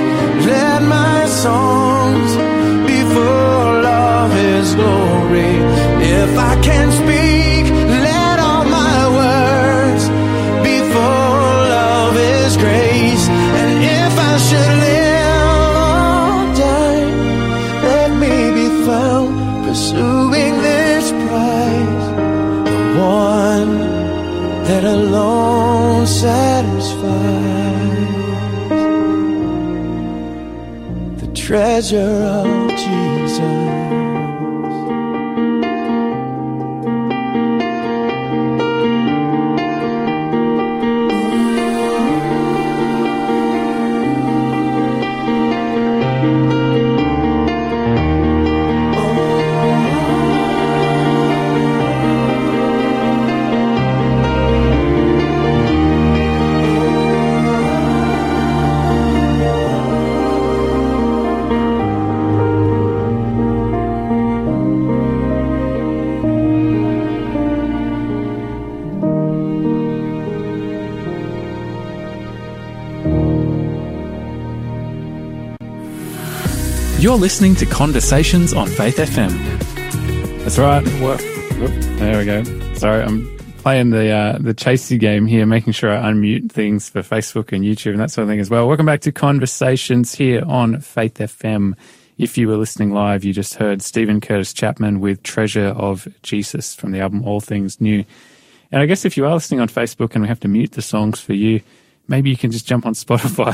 S5: if I can speak, let all my words be full of His grace. And if I should live or die, let me be found pursuing this prize, the one that alone satisfies, the treasure of Jesus.
S1: You're listening to Conversations on Faith F M. That's right. What? Whoop, there we go. Sorry, I'm playing the uh, the chasey game here, making sure I unmute things for Facebook and YouTube and that sort of thing as well. Welcome back to Conversations here on Faith F M. If you were listening live, you just heard Stephen Curtis Chapman with Treasure of Jesus from the album All Things New. And I guess if you are listening on Facebook and we have to mute the songs for you, maybe you can just jump on Spotify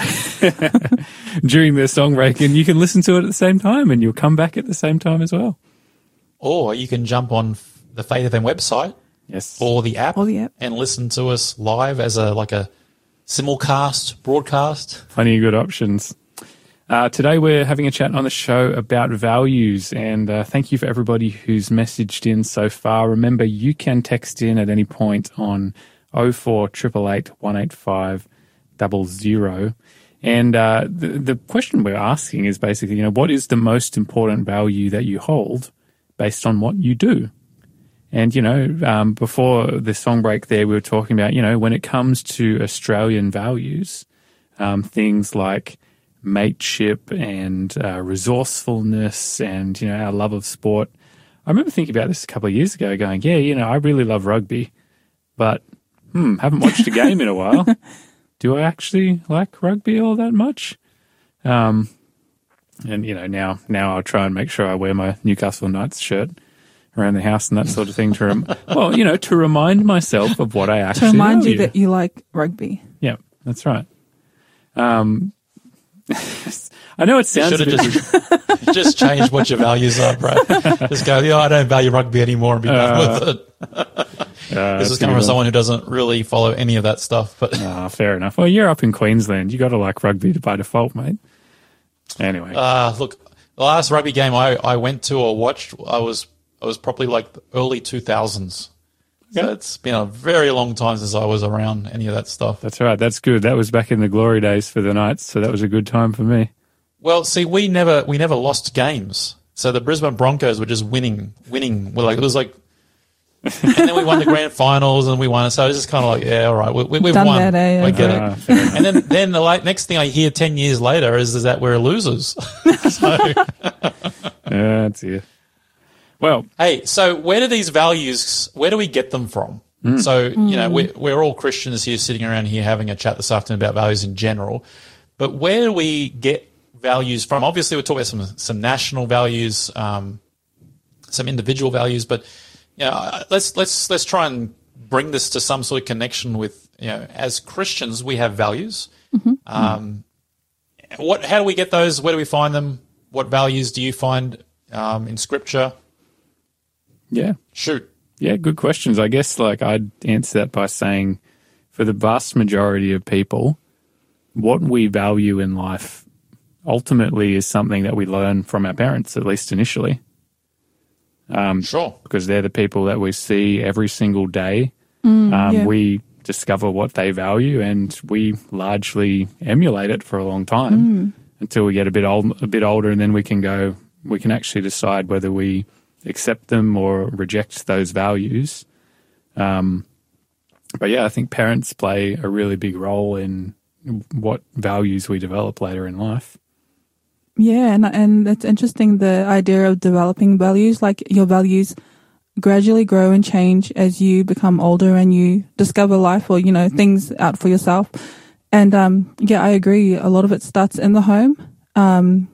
S1: during the song break and you can listen to it at the same time and you'll come back at the same time as well.
S3: Or you can jump on the Faith F M website,
S1: yes,
S3: or the app,
S2: Or the app.
S3: and listen to us live as a like a simulcast broadcast.
S1: Plenty of good options. Uh, today we're having a chat on the show about values, and uh, thank you for everybody who's messaged in so far. Remember, you can text in at any point on oh four eight eight eight, one eight five double zero. And uh, the, the question we're asking is basically, you know, what is the most important value that you hold based on what you do? And, you know, um, before the song break there, we were talking about, you know, when it comes to Australian values, um, things like mateship and uh, resourcefulness and, you know, our love of sport. I remember thinking about this a couple of years ago going, yeah, you know, I really love rugby, but hmm, haven't watched a game in a while. Do I actually like rugby all that much? Um, and, you know, now now I'll try and make sure I wear my Newcastle Knights shirt around the house and that sort of thing to, rem- well, you know, to remind myself of what I actually
S2: To remind you
S1: value.
S2: that you like rugby.
S1: Yeah, that's right. Um, I know it sounds
S3: Should
S1: a
S3: have
S1: bit...
S3: just, just changed what your values are, bro. Just go, yeah, I don't value rugby anymore and be done
S1: Uh,
S3: with it.
S1: Uh,
S3: This is coming from someone who doesn't really follow any of that stuff. But
S1: Ah, fair enough. Well, you're up in Queensland. You got to like rugby by default, mate. Anyway,
S3: uh, look, the last rugby game I, I went to or watched, I was I was probably like the early two thousands. So
S1: Yeah.
S3: it's been a very long time since I was around any of that stuff.
S1: that's right. That's good. That was back in the glory days for the Knights, so that was a good time for me.
S3: Well, see, we never we never lost games. So the Brisbane Broncos were just winning, winning. We're like it was like, and then we won the grand finals and we won. So it was just kind of like, yeah, all right, we, we, we've
S2: Done
S3: won.
S2: that, eh?
S3: I get
S1: Ah,
S3: it.
S1: fair enough.
S3: And then then the like, next thing I hear ten years later is, is that we're losers. So,
S1: Yeah, that's it. Well,
S3: hey, so where do these values? Where do we get them from? So you know, we're we're all Christians here, sitting around here having a chat this afternoon about values in general. But where do we get values from? Obviously, we're talking about some some national values, um, some individual values, but you know, let's let's let's try and bring this to some sort of connection with, you know, as Christians, we have values. Um, what? How do we get those? Where do we find them? What values do you find um, in Scripture?
S1: yeah.
S3: Shoot.
S1: Yeah, good questions. I guess like I'd answer that by saying for the vast majority of people, what we value in life ultimately is something that we learn from our parents, at least initially. Um,
S3: Sure.
S1: because they're the people that we see every single day. um,
S2: yeah.
S1: We discover what they value and we largely emulate it for a long time until we get a bit old, a bit older, and then we can go, we can actually decide whether we accept them or reject those values. Um, but yeah, I think parents play a really big role in what values we develop later in life.
S2: Yeah, and and it's interesting, the idea of developing values, like your values gradually grow and change as you become older and you discover life or, you know, things out for yourself. And, um, yeah, I agree. A lot of it starts in the home, um,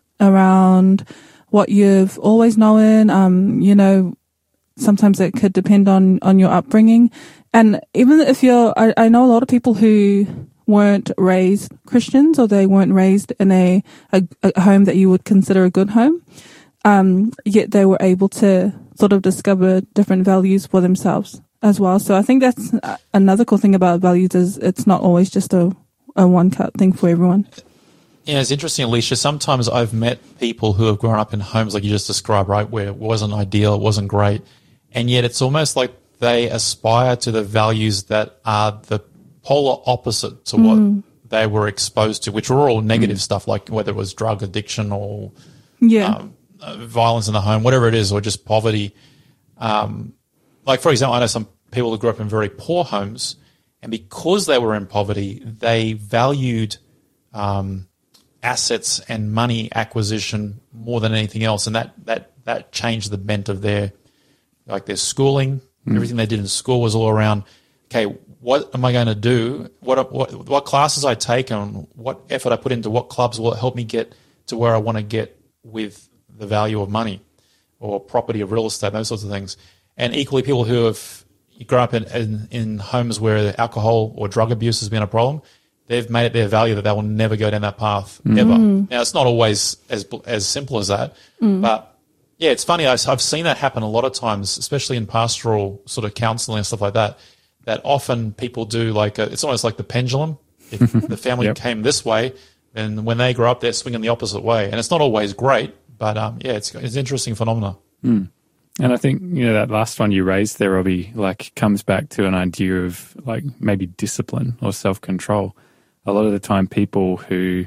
S2: around what you've always known. Um, you know, sometimes it could depend on, on your upbringing. And even if you're, I, I know a lot of people who weren't raised Christians or they weren't raised in a, a, a home that you would consider a good home. Um, yet they were able to sort of discover different values for themselves as well. So I think that's another cool thing about values is it's not always just a, a one-cut thing for everyone.
S3: Yeah, it's interesting, Alicia. Sometimes I've met people who have grown up in homes like you just described, right, where it wasn't ideal, it wasn't great, and yet it's almost like they aspire to the values that are the polar opposite to what mm. they were exposed to, which were all negative mm. stuff, like whether it was drug addiction or
S2: yeah.
S3: um, uh, violence in the home, whatever it is, or just poverty. Um, like, for example, I know some people who grew up in very poor homes, and because they were in poverty, they valued um, assets and money acquisition more than anything else, and that that that changed the bent of their like their schooling. Mm. Everything they did in school was all around, okay, what am I going to do? What what what classes I take and what effort I put into what clubs will help me get to where I want to get with the value of money or property or real estate, those sorts of things. And equally, people who have grown up in, in, in homes where alcohol or drug abuse has been a problem, they've made it their value that they will never go down that path mm. ever. Now, it's not always as as simple as that, mm. but yeah, it's funny. I've seen that happen a lot of times, especially in pastoral sort of counselling and stuff like that, that often people do like, a, it's almost like the pendulum. If the family yep. came this way, then when they grow up, they're swinging the opposite way. And it's not always great, but um, yeah, it's, it's an interesting phenomena.
S1: Mm. And I think, you know, that last one you raised there, Robbie, like comes back to an idea of like maybe discipline or self-control. A lot of the time people who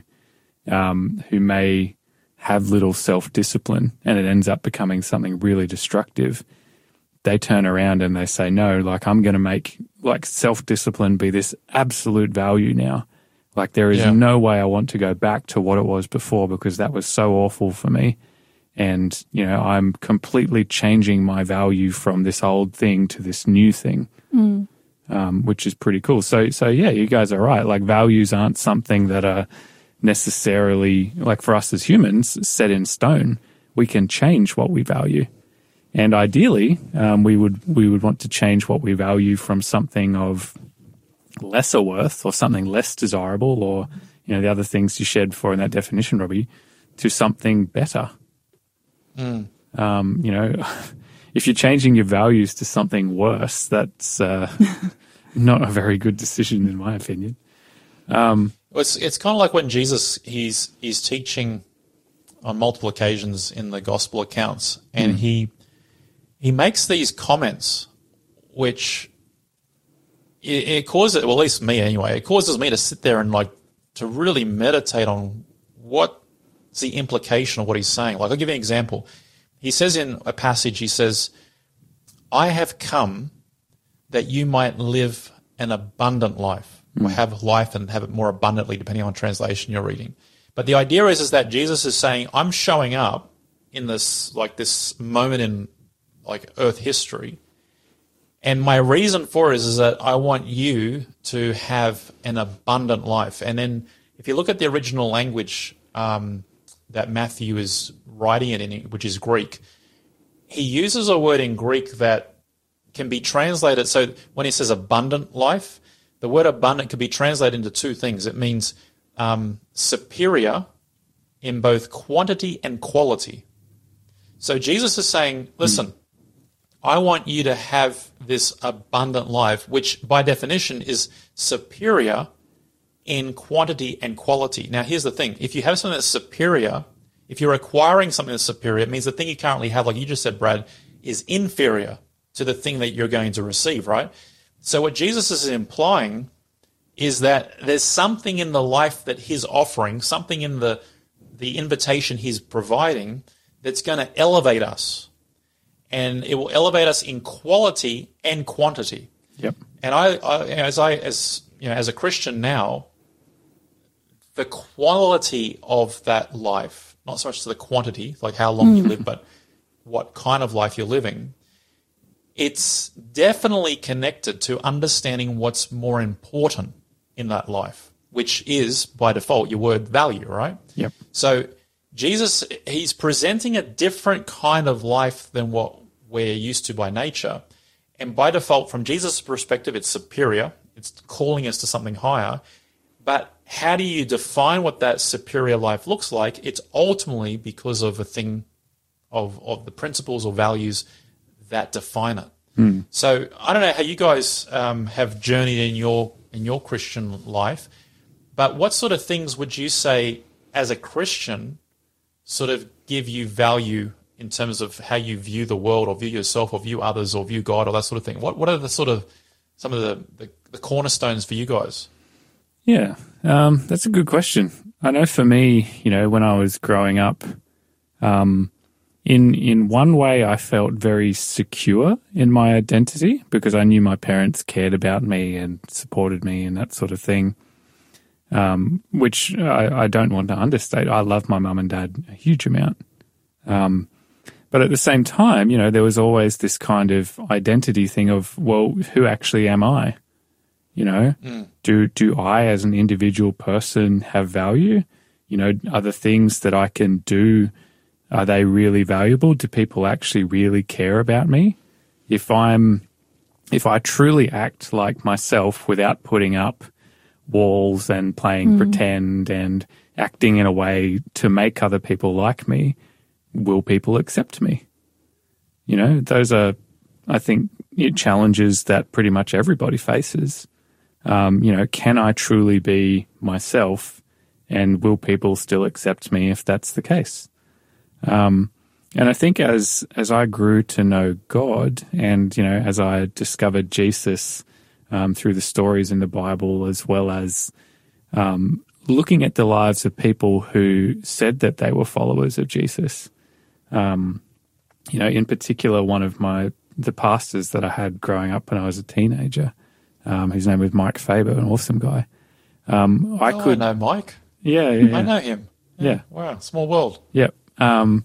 S1: um, who may have little self-discipline and it ends up becoming something really destructive, they turn around and they say, no, like I'm going to make like self-discipline be this absolute value now. Like there is yeah. no way I want to go back to what it was before because that was so awful for me. And, you know, I'm completely changing my value from this old thing to this new thing, mm. um, which is pretty cool. So, so yeah, you guys are right. Like values aren't something that are necessarily, like for us as humans, set in stone. We can change what we value. And ideally, um, we would we would want to change what we value from something of lesser worth or something less desirable or, you know, the other things you shared for in that definition, Robbie, to something better. Mm. Um, you know, if you're changing your values to something worse, that's uh, not a very good decision, in my opinion. Um,
S3: well, it's it's kind of like when Jesus he's he's teaching on multiple occasions in the gospel accounts, and mm. he he makes these comments, which it, it causes, well, at least me anyway, it causes me to sit there and like to really meditate on what. The implication of what he's saying. Like, I'll give you an example. He says in a passage, he says, I have come that you might live an abundant life, mm. or have life and have it more abundantly, depending on translation you're reading. But the idea is, is that Jesus is saying, I'm showing up in this, like this moment in like earth history. And my reason for it is, is that I want you to have an abundant life. And then if you look at the original language, um, that Matthew is writing it in, which is Greek, he uses a word in Greek that can be translated. So when he says abundant life, the word abundant could be translated into two things. It means um, superior in both quantity and quality. So Jesus is saying, listen, mm. I want you to have this abundant life, which by definition is superior in quantity and quality. Now, here's the thing. If you have something that's superior, if you're acquiring something that's superior, it means the thing you currently have, like you just said, Brad, is inferior to the thing that you're going to receive, right? So what Jesus is implying is that there's something in the life that he's offering, something in the, the invitation he's providing that's going to elevate us. And it will elevate us in quality and quantity.
S1: Yep.
S3: And I, I as I, as you know, as a Christian now, the quality of that life, not so much to the quantity, like how long mm. you live, but what kind of life you're living, it's definitely connected to understanding what's more important in that life, which is, by default, your word value, right?
S1: Yep.
S3: So Jesus, he's presenting a different kind of life than what we're used to by nature. And by default, from Jesus' perspective, it's superior. It's calling us to something higher. But how do you define what that superior life looks like? It's ultimately because of a thing of, of the principles or values that define it. Mm. So I don't know how you guys um, have journeyed in your in your Christian life, but what sort of things would you say as a Christian sort of give you value in terms of how you view the world or view yourself or view others or view God or that sort of thing? What what are the sort of some of the, the, the cornerstones for you guys?
S1: Yeah, um, that's a good question. I know for me, you know, when I was growing up, um, in in one way I felt very secure in my identity because I knew my parents cared about me and supported me and that sort of thing, um, which I, I don't want to understate. I love my mum and dad a huge amount. Um, but at the same time, you know, there was always this kind of identity thing of, well, who actually am I? You know, mm. do do I as an individual person have value? You know, are the things that I can do, are they really valuable? Do people actually really care about me? If I'm, if I truly act like myself without putting up walls and playing mm. pretend and acting in a way to make other people like me, will people accept me? You know, those are, I think, challenges that pretty much everybody faces. Um, you know, can I truly be myself, and will people still accept me if that's the case? Um, and I think as as I grew to know God, and you know, as I discovered Jesus um, through the stories in the Bible, as well as um, looking at the lives of people who said that they were followers of Jesus. Um, you know, in particular, one of my the pastors that I had growing up when I was a teenager. Um, his name was Mike Faber, an awesome guy. Um, I
S3: oh,
S1: could
S3: I know Mike.
S1: Yeah, yeah, yeah.
S3: I know him. Yeah.
S1: yeah.
S3: Wow, small world.
S1: Yep. Um,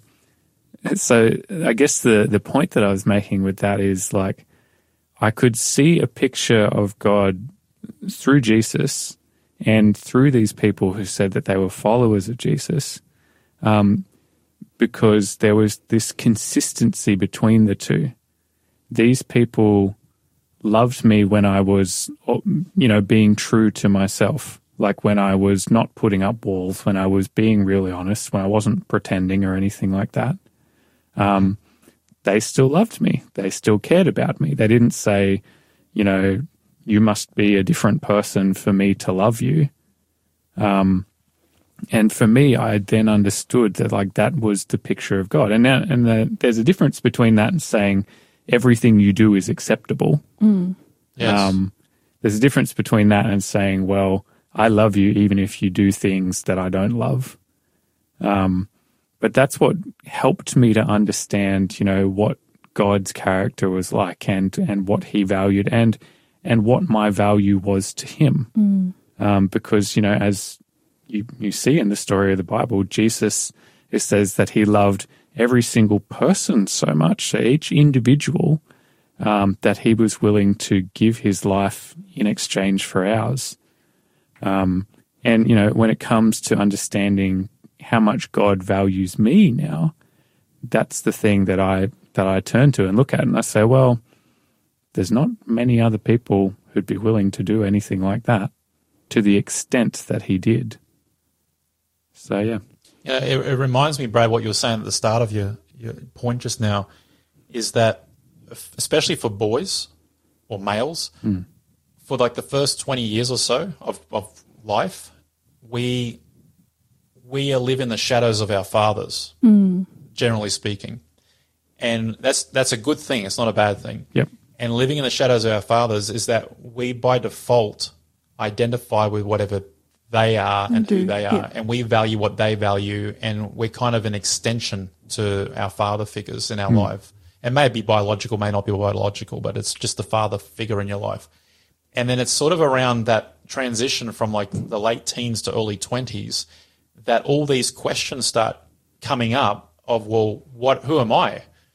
S1: so I guess the, the point that I was making with that is like I could see a picture of God through Jesus and through these people who said that they were followers of Jesus, um, because there was this consistency between the two. These people loved me when I was, you know, being true to myself, like when I was not putting up walls, when I was being really honest, when I wasn't pretending or anything like that. Um, they still loved me. They still cared about me. They didn't say, you know, you must be a different person for me to love you. Um, and for me, I then understood that like that was the picture of God. And now, and the, there's a difference between that and saying, everything you do is acceptable.
S2: Mm.
S3: Yes.
S1: Um, there's a difference between that and saying, well, I love you even if you do things that I don't love. Um, but that's what helped me to understand, you know, what God's character was like and, and what he valued and, and what my value was to him.
S2: Mm.
S1: Um, because, you know, as you, you see in the story of the Bible, Jesus, it says that he loved every single person so much, so each individual, um, that he was willing to give his life in exchange for ours. Um, and, you know, when it comes to understanding how much God values me now, that's the thing that I that I turn to and look at, and I say, well, there's not many other people who'd be willing to do anything like that to the extent that he did. So, yeah.
S3: Yeah, it, it reminds me, Brad, what you were saying at the start of your, your point just now, is that especially for boys or males,
S1: mm.
S3: for like the first twenty years or so of, of life, we we live in the shadows of our fathers,
S2: mm.
S3: generally speaking. And that's that's a good thing. It's not a bad thing.
S1: Yep.
S3: And living in the shadows of our fathers is that we, by default, identify with whatever they are and
S2: do,
S3: who they are,
S2: yeah.
S3: and we value what they value, and we're kind of an extension to our father figures in our
S1: mm.
S3: life. It may be biological, may not be biological, but it's just the father figure in your life. And then it's sort of around that transition from like the late teens to early twenties that all these questions start coming up of, well, what? Who am I?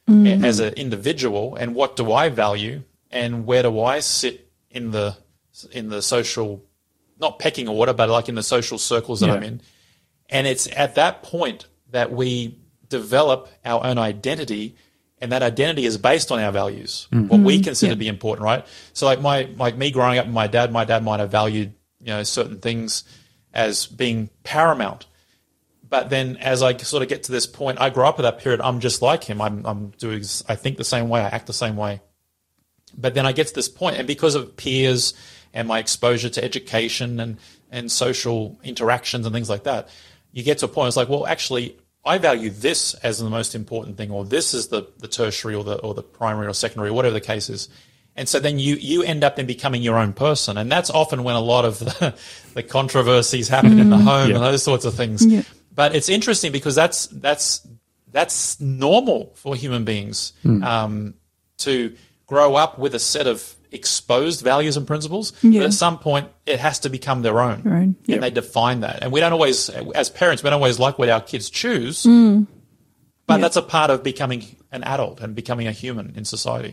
S3: a- as an individual, and what do I value, and where do I sit in the in the social, not pecking order, but like in the social circles that
S1: Yeah.
S3: I'm in. And it's at that point that we develop our own identity, and that identity is based on our values, what we consider
S2: Yeah.
S3: to be important, right? So like my like me growing up with my dad, my dad might have valued, you know, certain things as being paramount. But then as I sort of get to this point, I grow up at that period, I'm just like him. I'm I'm doing I think the same way, I act the same way. But then I get to this point, and because of peers and my exposure to education and, and social interactions and things like that, you get to a point, it's like, well, actually, I value this as the most important thing, or this is the, the tertiary or the or the primary or secondary, or whatever the case is. And so then you, you end up then becoming your own person. And that's often when a lot of the, the controversies happen in the home
S1: Yeah.
S3: and those sorts of things.
S2: Yeah.
S3: But it's interesting because that's that's that's normal for human beings um, to grow up with a set of exposed values and principles.
S2: Yeah.
S3: But at some point, it has to become their own.
S2: Their own,
S3: And they define that. And we don't always, as parents, we don't always like what our kids choose. But
S2: Mm. Yeah.
S3: that's a part of becoming an adult and becoming a human in society.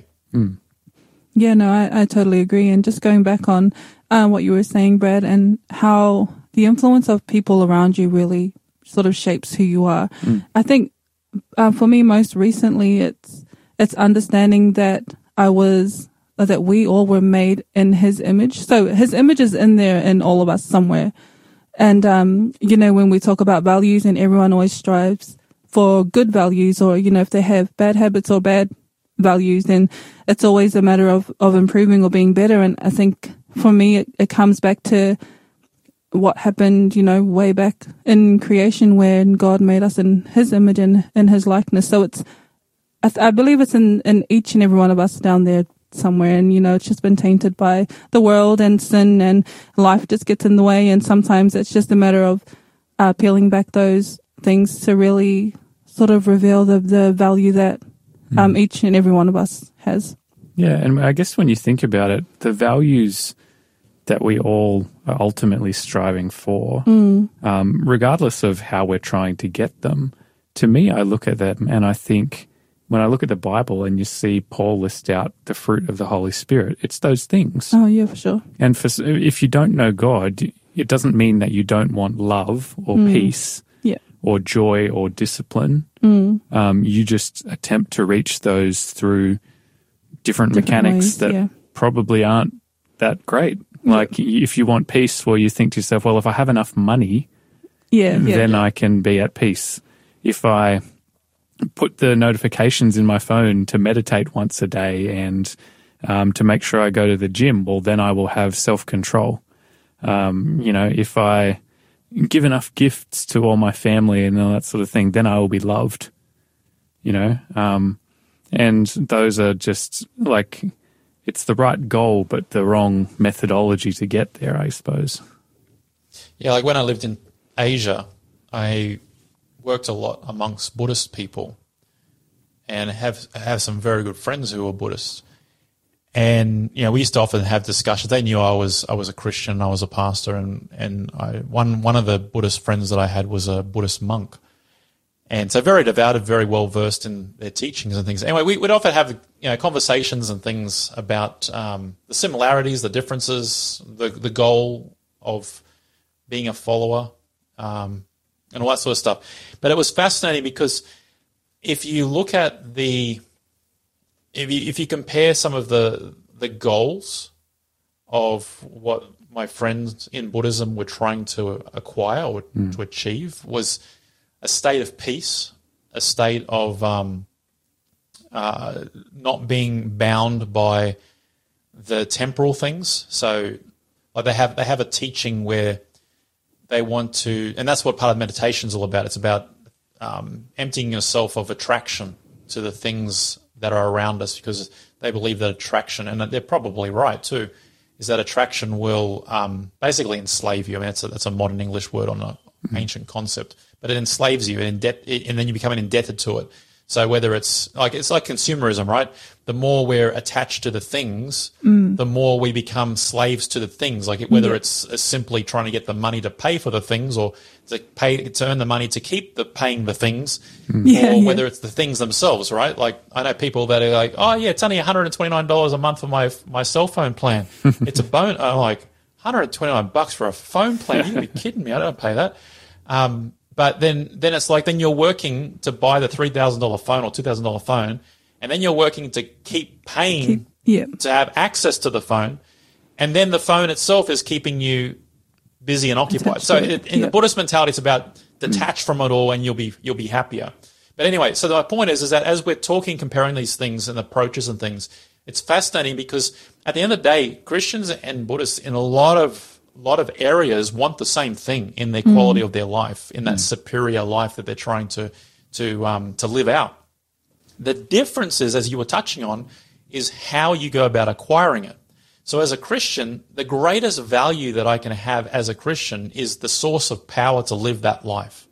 S2: Yeah, no, I, I totally agree. And just going back on um, what you were saying, Brad, and how the influence of people around you really sort of shapes who you are. I think uh, for me, most recently, it's it's understanding that I was that we all were made in His image. So His image is in there in all of us somewhere. And um, you know, when we talk about values, and everyone always strives for good values, or you know, if they have bad habits or bad values, then it's always a matter of, of improving or being better. And I think for me, it, it comes back to what happened, you know, way back in creation, when God made us in His image and in His likeness. So it's, I, th- I believe it's in, in each and every one of us down there somewhere. And, you know, it's just been tainted by the world and sin, and life just gets in the way. And sometimes it's just a matter of uh, peeling back those things to really sort of reveal the, the value that um, each and every one of us has.
S1: Yeah, and I guess when you think about it, the values that we all are ultimately striving for, um, regardless of how we're trying to get them, to me, I look at them and I think, when I look at the Bible and you see Paul list out the fruit of the Holy Spirit, it's those things.
S2: Oh, yeah, for sure.
S1: And for, if you don't know God, it doesn't mean that you don't want love or peace
S2: Yeah.
S1: or joy or discipline. Um, you just attempt to reach those through different,
S2: Different
S1: mechanics
S2: ways,
S1: that
S2: yeah.
S1: probably aren't that great. Like if you want peace, well, you think to yourself, well, if I have enough money,
S2: Yeah. yeah.
S1: then I can be at peace. If I put the notifications in my phone to meditate once a day and um, to make sure I go to the gym, well, then I will have self-control. Um, you know, if I give enough gifts to all my family and all that sort of thing, then I will be loved, you know. Um, and those are just like, it's the right goal, but the wrong methodology to get there, I suppose.
S3: Yeah, like when I lived in Asia, I worked a lot amongst Buddhist people and have have some very good friends who were Buddhists. And you know, we used to often have discussions. They knew I was I was a Christian, I was a pastor, and and I one one of the Buddhist friends that I had was a Buddhist monk, and so very devoted, very well versed in their teachings and things. Anyway, we would often have you know conversations and things about um, the similarities, the differences, the the goal of being a follower, um, and all that sort of stuff. But it was fascinating because if you look at the If you, if you compare some of the the goals of what my friends in Buddhism were trying to acquire or
S1: Mm.
S3: to achieve, was a state of peace, a state of um, uh, not being bound by the temporal things. So, like they have they have a teaching where they want to, and that's what part of meditation is all about. It's about um, emptying yourself of attraction to the things that are around us, because they believe that attraction, and they're probably right too, is that attraction will um, basically enslave you. I mean, that's a, that's a modern English word on an ancient concept, but it enslaves you, and, indebt, and then you become indebted to it. So whether it's like it's like consumerism, right? The more we're attached to the things, mm. the more we become slaves to the things. Like whether yeah. it's simply trying to get the money to pay for the things, or to pay to earn the money to keep the paying the things, mm. yeah, or yeah. whether it's the things themselves, right? Like I know people that are like, oh yeah, it's only one hundred twenty-nine dollars a month for my my cell phone plan. It's a bone. I'm like one hundred twenty-nine bucks for a phone plan. You gotta be kidding me! I don't pay that. Um, But then, then it's like then you're working to buy the three thousand dollar phone or two thousand dollar phone, and then you're working to keep paying keep, yeah. to have access to the phone, and then the phone itself is keeping you busy and occupied. Attached so it, in yeah. the Buddhist mentality, it's about detach mm. from it all, and you'll be you'll be happier. But anyway, so my point is is that as we're talking, comparing these things and approaches and things, it's fascinating because at the end of the day, Christians and Buddhists in a lot of A lot of areas want the same thing in their quality mm. of their life, in that mm. superior life that they're trying to to um, to live out. The difference is, as you were touching on, is how you go about acquiring it. So as a Christian, the greatest value that I can have as a Christian is the source of power to live that life.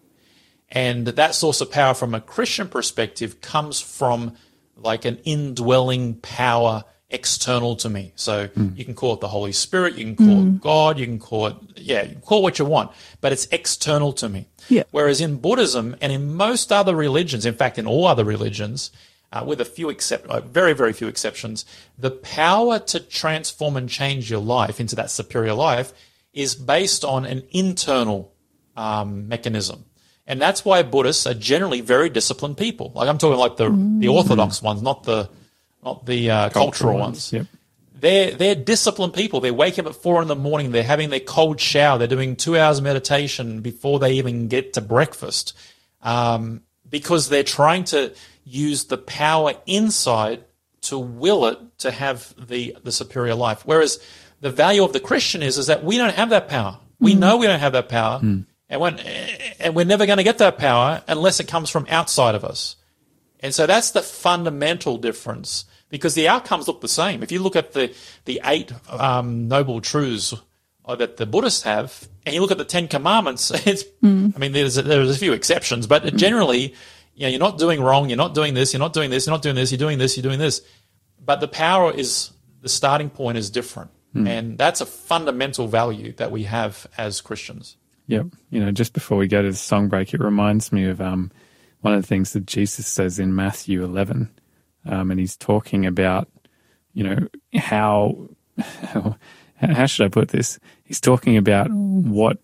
S3: And that source of power from a Christian perspective comes from like an indwelling power external to me. So mm. you can call it the Holy Spirit, you can call mm. it God, you can call it, yeah, you can call it what you want, but it's external to me.
S2: Yeah.
S3: Whereas in Buddhism and in most other religions, in fact, in all other religions, uh, with a few except, uh, very, very few exceptions, the power to transform and change your life into that superior life is based on an internal um, mechanism. And that's why Buddhists are generally very disciplined people. Like I'm talking like the, mm. the orthodox ones, not the not the uh, cultural, cultural ones.
S1: ones. Yep.
S3: They're, they're disciplined people. They wake up at four in the morning. They're having their cold shower. They're doing two hours of meditation before they even get to breakfast um, because they're trying to use the power inside to will it to have the, the superior life. Whereas the value of the Christian is, is that we don't have that power. We mm. know we don't have that power, mm. and, when, and we're never going to get that power unless it comes from outside of us. And so that's the fundamental difference, because the outcomes look the same. If you look at the, the eight um, noble truths that the Buddhists have, and you look at the Ten Commandments, it's mm. I mean, there's a, there's a few exceptions, but mm. generally, you know, you're not doing wrong, you're not doing this, you're not doing this, you're not doing this, you're doing this, you're doing this. But the power is, the starting point is different. Mm. And that's a fundamental value that we have as Christians.
S1: Yep. You know, just before we go to the song break, it reminds me of um, one of the things that Jesus says in Matthew eleven. Um, and he's talking about, you know, how, how, how should I put this? He's talking about what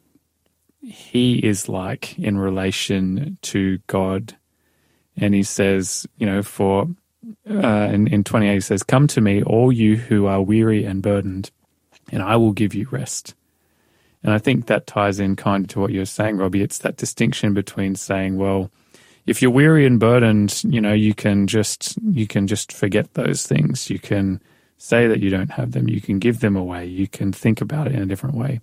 S1: he is like in relation to God. And he says, you know, for, uh, in, in twenty-eight, he says, "Come to me, all you who are weary and burdened, and I will give you rest." And I think that ties in kind of to what you're saying, Robbie. It's that distinction between saying, well, if you're weary and burdened, you know, you can just you can just forget those things. You can say that you don't have them. You can give them away. You can think about it in a different way.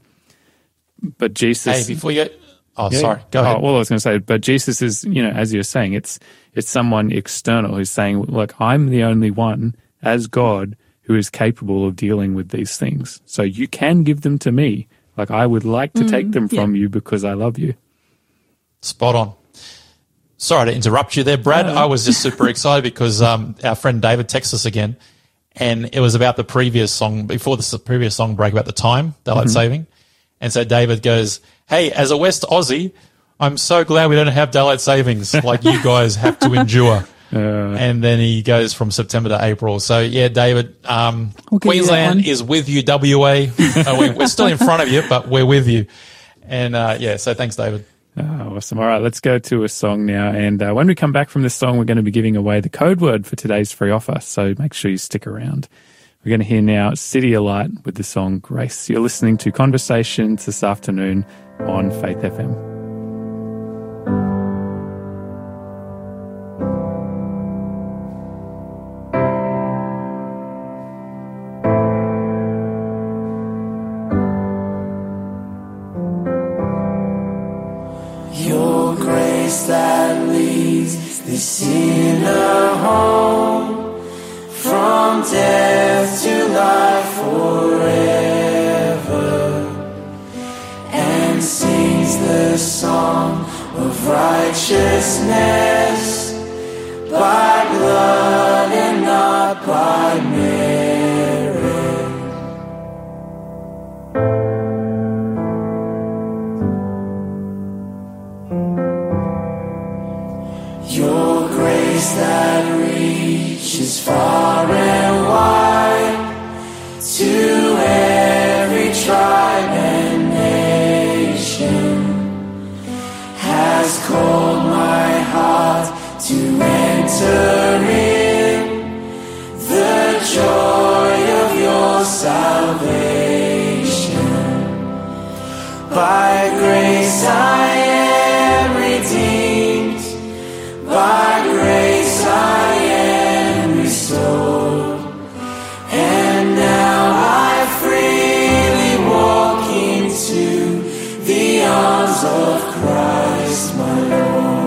S1: But Jesus...
S3: Hey, before you... Oh,
S1: yeah,
S3: sorry. Go ahead.
S1: Oh, well, I was going to say, but Jesus is, you know, as you're saying, it's it's someone external who's saying, look, I'm the only one as God who is capable of dealing with these things. So you can give them to me. Like, I would like to mm, take them from yeah. you because I love you.
S3: Spot on. Sorry to interrupt you there, Brad. Oh. I was just super excited because um, our friend David texted us again, and it was about the previous song, before the previous song break, about the time, daylight mm-hmm. saving. And so David goes, "Hey, as a West Aussie, I'm so glad we don't have daylight savings like you guys have to endure." Uh, and then he goes from September to April. So, yeah, David, um, we'll Queensland is with you, W A. Oh, we, we're still in front of you, but we're with you. And, uh, yeah, so thanks, David.
S1: Oh, awesome. All right, let's go to a song now. And uh, when we come back from this song, we're going to be giving away the code word for today's free offer. So make sure you stick around. We're going to hear now City of Light with the song Grace. You're listening to Conversations this afternoon on Faith F M.
S5: That leads the sinner home from death to life forever, and sings the song of righteousness by blood and not by merit. Your grace that reaches far and wide to every tribe and nation has called my heart to enter in the joy of your salvation. By grace I am redeemed, by grace I am restored, and now I freely walk into the arms of Christ my Lord.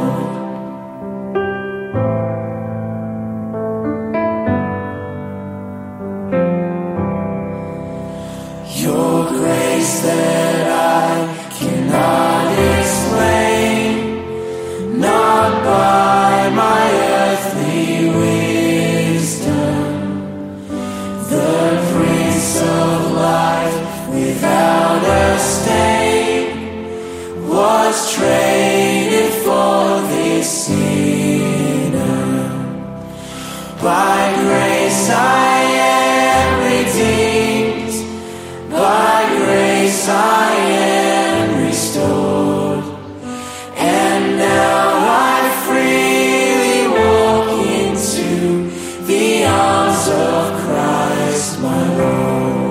S5: Your grace that I cannot explain, not by my earthly wisdom, the Prince of Life without a stain was traded for this sinner. By grace I am redeemed, by grace I am restored, and now I freely walk into the arms of Christ my Lord.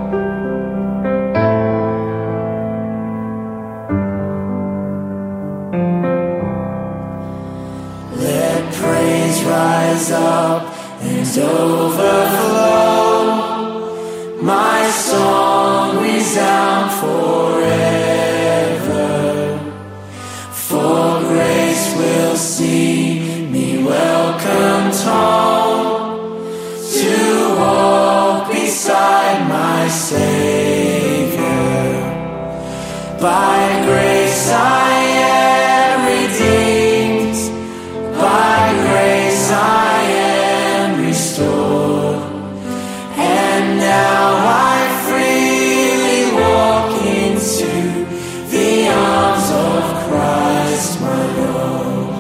S5: Let praise rise up and overflow, my song resound forever, for grace will see me welcomed home to walk beside my Savior. By grace I am redeemed, by grace I am restored, and now I freely walk into the arms of Christ my Lord.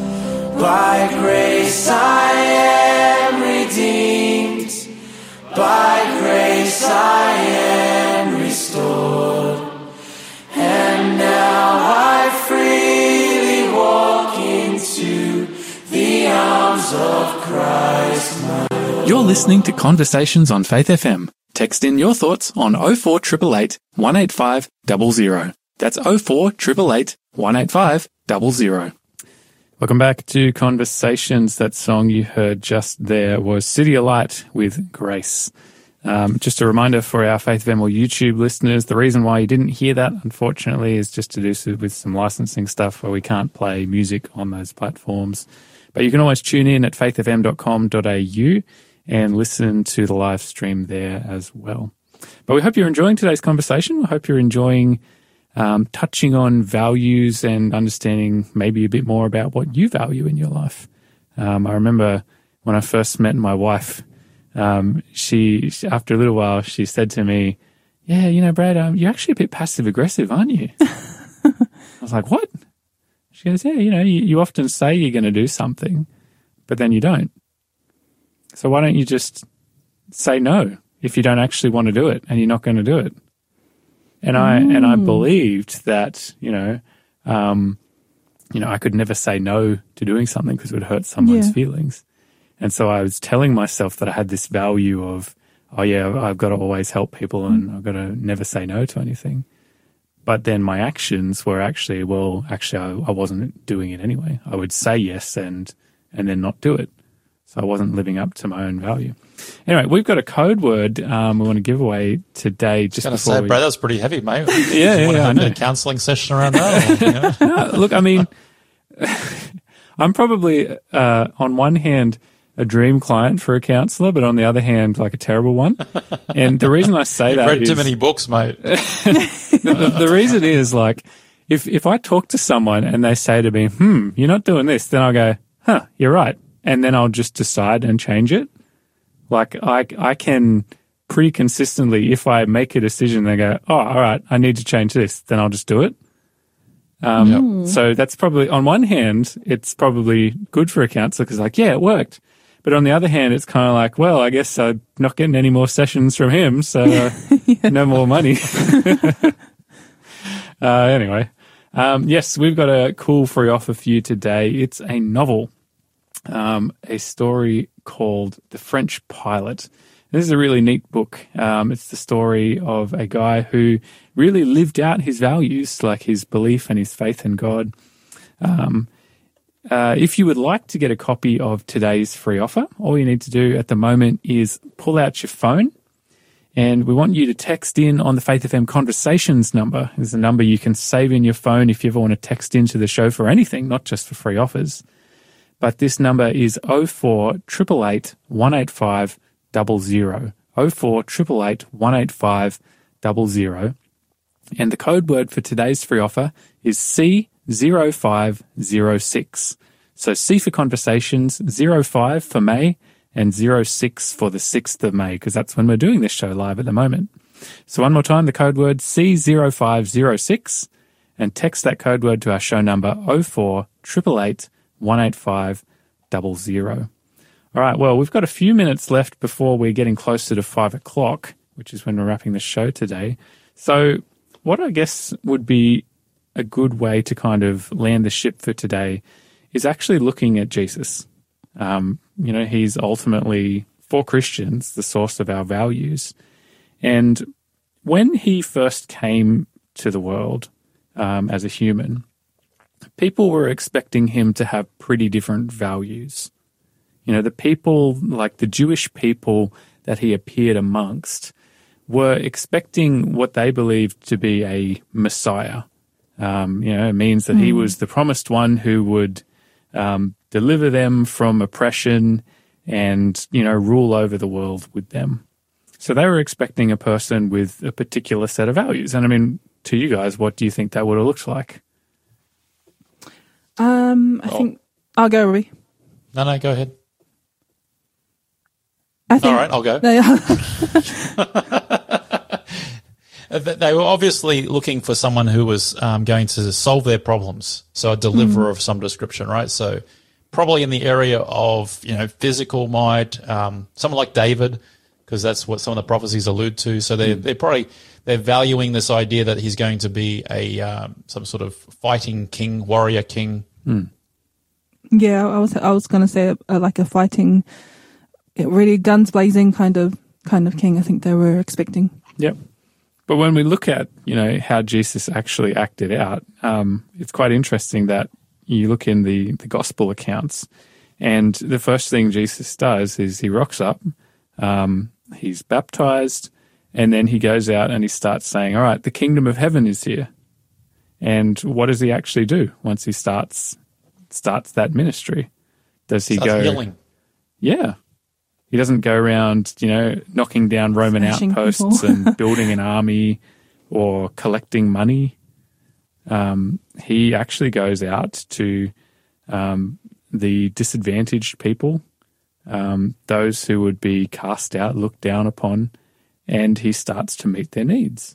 S5: By grace I am redeemed, by grace I am restored, and now I freely walk into the arms of Christ my Lord.
S1: You're listening to Conversations on Faith F M. Text in your thoughts on oh four eight eight eight, one eight five zero zero. That's oh four eight eight eight, one eight five zero zero. Welcome back to Conversations. That song you heard just there was City of Light with Grace. Um, just a reminder for our Faith F M or YouTube listeners, the reason why you didn't hear that, unfortunately, is just to do so with some licensing stuff where we can't play music on those platforms. But you can always tune in at faith f m dot com dot a u and listen to the live stream there as well. But we hope you're enjoying today's conversation. We hope you're enjoying um, touching on values and understanding maybe a bit more about what you value in your life. Um, I remember when I first met my wife, um, she, after a little while, she said to me, yeah, you know, Brad, um, you're actually a bit passive-aggressive, aren't you? I was like, what? She goes, yeah, you know, you, you often say you're going to do something, but then you don't. So why don't you just say no if you don't actually want to do it and you're not going to do it? And I mm. and I believed that, you know, um, you know, I could never say no to doing something because it would hurt someone's yeah. feelings. And so I was telling myself that I had this value of, oh yeah, I've got to always help people and mm. I've got to never say no to anything. But then my actions were actually, well, actually I, I wasn't doing it anyway. I would say yes and and then not do it. So I wasn't living up to my own value. Anyway, we've got a code word um, we want to give away today. Just
S3: I was
S1: before
S3: going to say,
S1: we...
S3: Brad, that was pretty heavy, mate.
S1: yeah, yeah,
S3: want to
S1: yeah,
S3: have
S1: I know.
S3: a counselling session around that? Or, you know?
S1: No, look, I mean, I'm probably uh, on one hand a dream client for a counsellor, but on the other hand, like a terrible one. And the reason I say
S3: You've
S1: that
S3: read
S1: is
S3: too many books, mate.
S1: the, the, the reason is like if if I talk to someone and they say to me, "Hmm, you're not doing this," then I'll go, "Huh, you're right. and then I'll just decide and change it. Like I, I can pretty consistently, if I make a decision, they go, oh, all right, I need to change this, then I'll just do it. Um,
S3: Yep.
S1: So that's probably, on one hand, it's probably good for a counsellor because like, yeah, it worked. But on the other hand, it's kind of like, well, I guess I'm not getting any more sessions from him, so uh,
S2: Yeah.
S1: no more money. uh, anyway, um, yes, we've got a cool free offer for you today. It's a novel, um, a story called The French Pilot. This is a really neat book. Um, it's the story of a guy who really lived out his values, like his belief and his faith in God. Um, uh, if you would like to get a copy of today's free offer, all you need to do at the moment is pull out your phone, and we want you to text in on the Faith F M Conversations number. There's a number you can save in your phone if you ever want to text into the show for anything, not just for free offers. But this number is oh four eight eight eight, one eight five double zero. oh four eight eight eight, one eight five double zero. And the code word for today's free offer is C zero five zero six. So C for conversations, zero five for May, and zero six for the sixth of May, because that's when we're doing this show live at the moment. So one more time, the code word C zero five zero six, and text that code word to our show number oh four eight eight eight, one eight five double zero. All right, well, we've got a few minutes left before we're getting closer to five o'clock, which is when we're wrapping the show today. So what I guess would be a good way to kind of land the ship for today is actually looking at Jesus. Um, you know, he's ultimately, for Christians, the source of our values. And when he first came to the world um, as a human, people were expecting him to have pretty different values. You know, the people, like the Jewish people that he appeared amongst, were expecting what they believed to be a Messiah. Um, you know, it means that mm. he was the promised one who would um, deliver them from oppression and, you know, rule over the world with them. So they were expecting a person with a particular set of values. And I mean, to you guys, what do you think that would have looked like?
S2: Um, I
S3: Oh.
S2: think I'll go, Ruby.
S3: No, no, go ahead.
S2: I think,
S3: All right, I'll go.
S2: No, yeah.
S3: They were obviously looking for someone who was um, going to solve their problems, so a deliverer mm. of some description, right? So probably in the area of, you know, physical might, um, someone like David, because that's what some of the prophecies allude to. So they're, mm. they're probably they're valuing this idea that he's going to be a um, some sort of fighting king, warrior king.
S1: Mm.
S2: Yeah, I was I was going to say uh, like a fighting, really guns blazing kind of kind of king. I think they were expecting.
S1: Yep. But when we look at, you know, how Jesus actually acted out, um, it's quite interesting that you look in the, the gospel accounts, and the first thing Jesus does is he rocks up, um, he's baptized, and then he goes out and he starts saying, all right, the kingdom of heaven is here. And what does he actually do once he starts starts that ministry? Does he
S3: Starts
S1: go
S3: healing.
S1: Yeah. He doesn't go around, you know, knocking down Roman
S2: Smashing
S1: outposts
S2: people.
S1: and building an army or collecting money. Um, he actually goes out to um, the disadvantaged people, um, those who would be cast out, looked down upon, and he starts to meet their needs.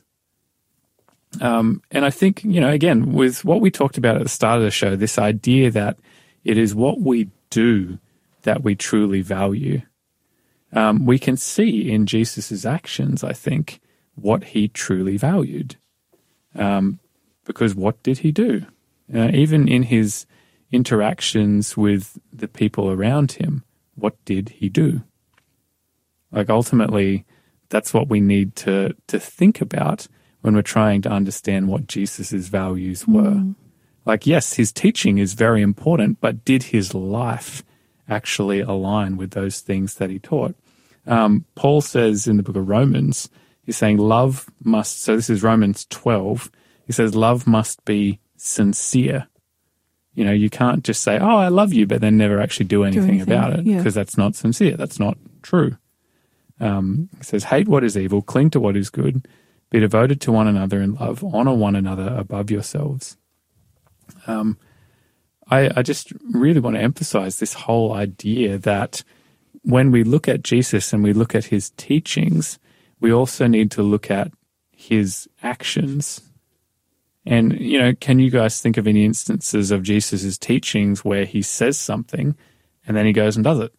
S1: Um, and I think, you know, again, with what we talked about at the start of the show, this idea that it is what we do that we truly value. Um, we can see in Jesus's actions, I think, what he truly valued. Um, because what did he do? Uh, even in his interactions with the people around him, what did he do? Like ultimately, that's what we need to, to think about when we're trying to understand what Jesus's values were. Mm. Like, yes, his teaching is very important, but did his life actually align with those things that he taught? Um, Paul says in the book of Romans, he's saying love must, so this is Romans twelve, he says love must be sincere. You know, you can't just say, oh, I love you, but then never actually do anything, do anything about it, because yeah. that's not sincere. That's not true. Um, he says, hate what is evil, cling to what is good, be devoted to one another in love, honor one another above yourselves. Um, I, I just really want to emphasize this whole idea that when we look at Jesus and we look at his teachings, we also need to look at his actions. And, you know, can you guys think of any instances of Jesus' teachings where he says something and then he goes and does it?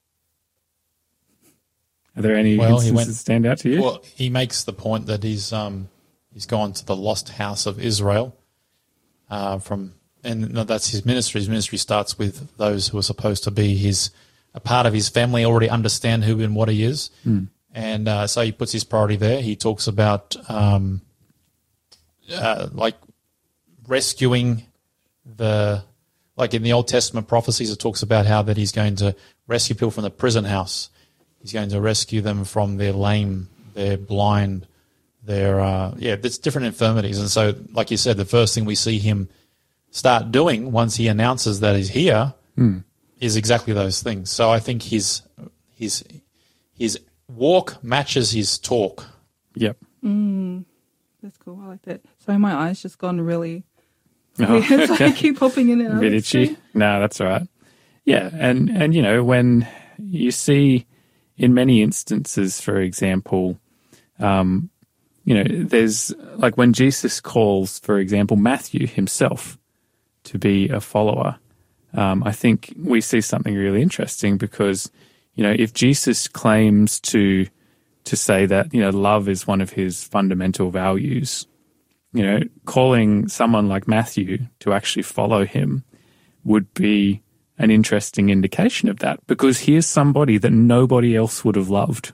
S1: Are there any
S3: Well,
S1: instances
S3: he went,
S1: that stand out to you?
S3: Well, he makes the point that he's um, he's gone to the lost house of Israel uh, from, and no, that's his ministry. His ministry starts with those who are supposed to be his a part of his family, already understand who and what he is.
S1: Mm.
S3: And uh, so he puts his priority there. He talks about um, uh, like rescuing the, like in the Old Testament prophecies, it talks about how that he's going to rescue people from the prison house. He's going to rescue them from their lame, their blind, their, uh, yeah, there's different infirmities. And so, like you said, the first thing we see him start doing once he announces that he's here
S1: Mm.
S3: is exactly those things. So I think his his his walk matches his talk.
S1: Yep.
S2: Mm, that's cool. I like that. Sorry, my eyes just gone really
S1: Oh,
S2: weird. So I keep popping in and out.
S1: bit itchy. No, that's all right. Yeah, and, and you know, when you see in many instances, for example, um, you know, there's like when Jesus calls, for example, Matthew himself to be a follower, um, I think we see something really interesting because, you know, if Jesus claims to to say that, you know, love is one of his fundamental values, you know, calling someone like Matthew to actually follow him would be an interesting indication of that, because here's somebody that nobody else would have loved.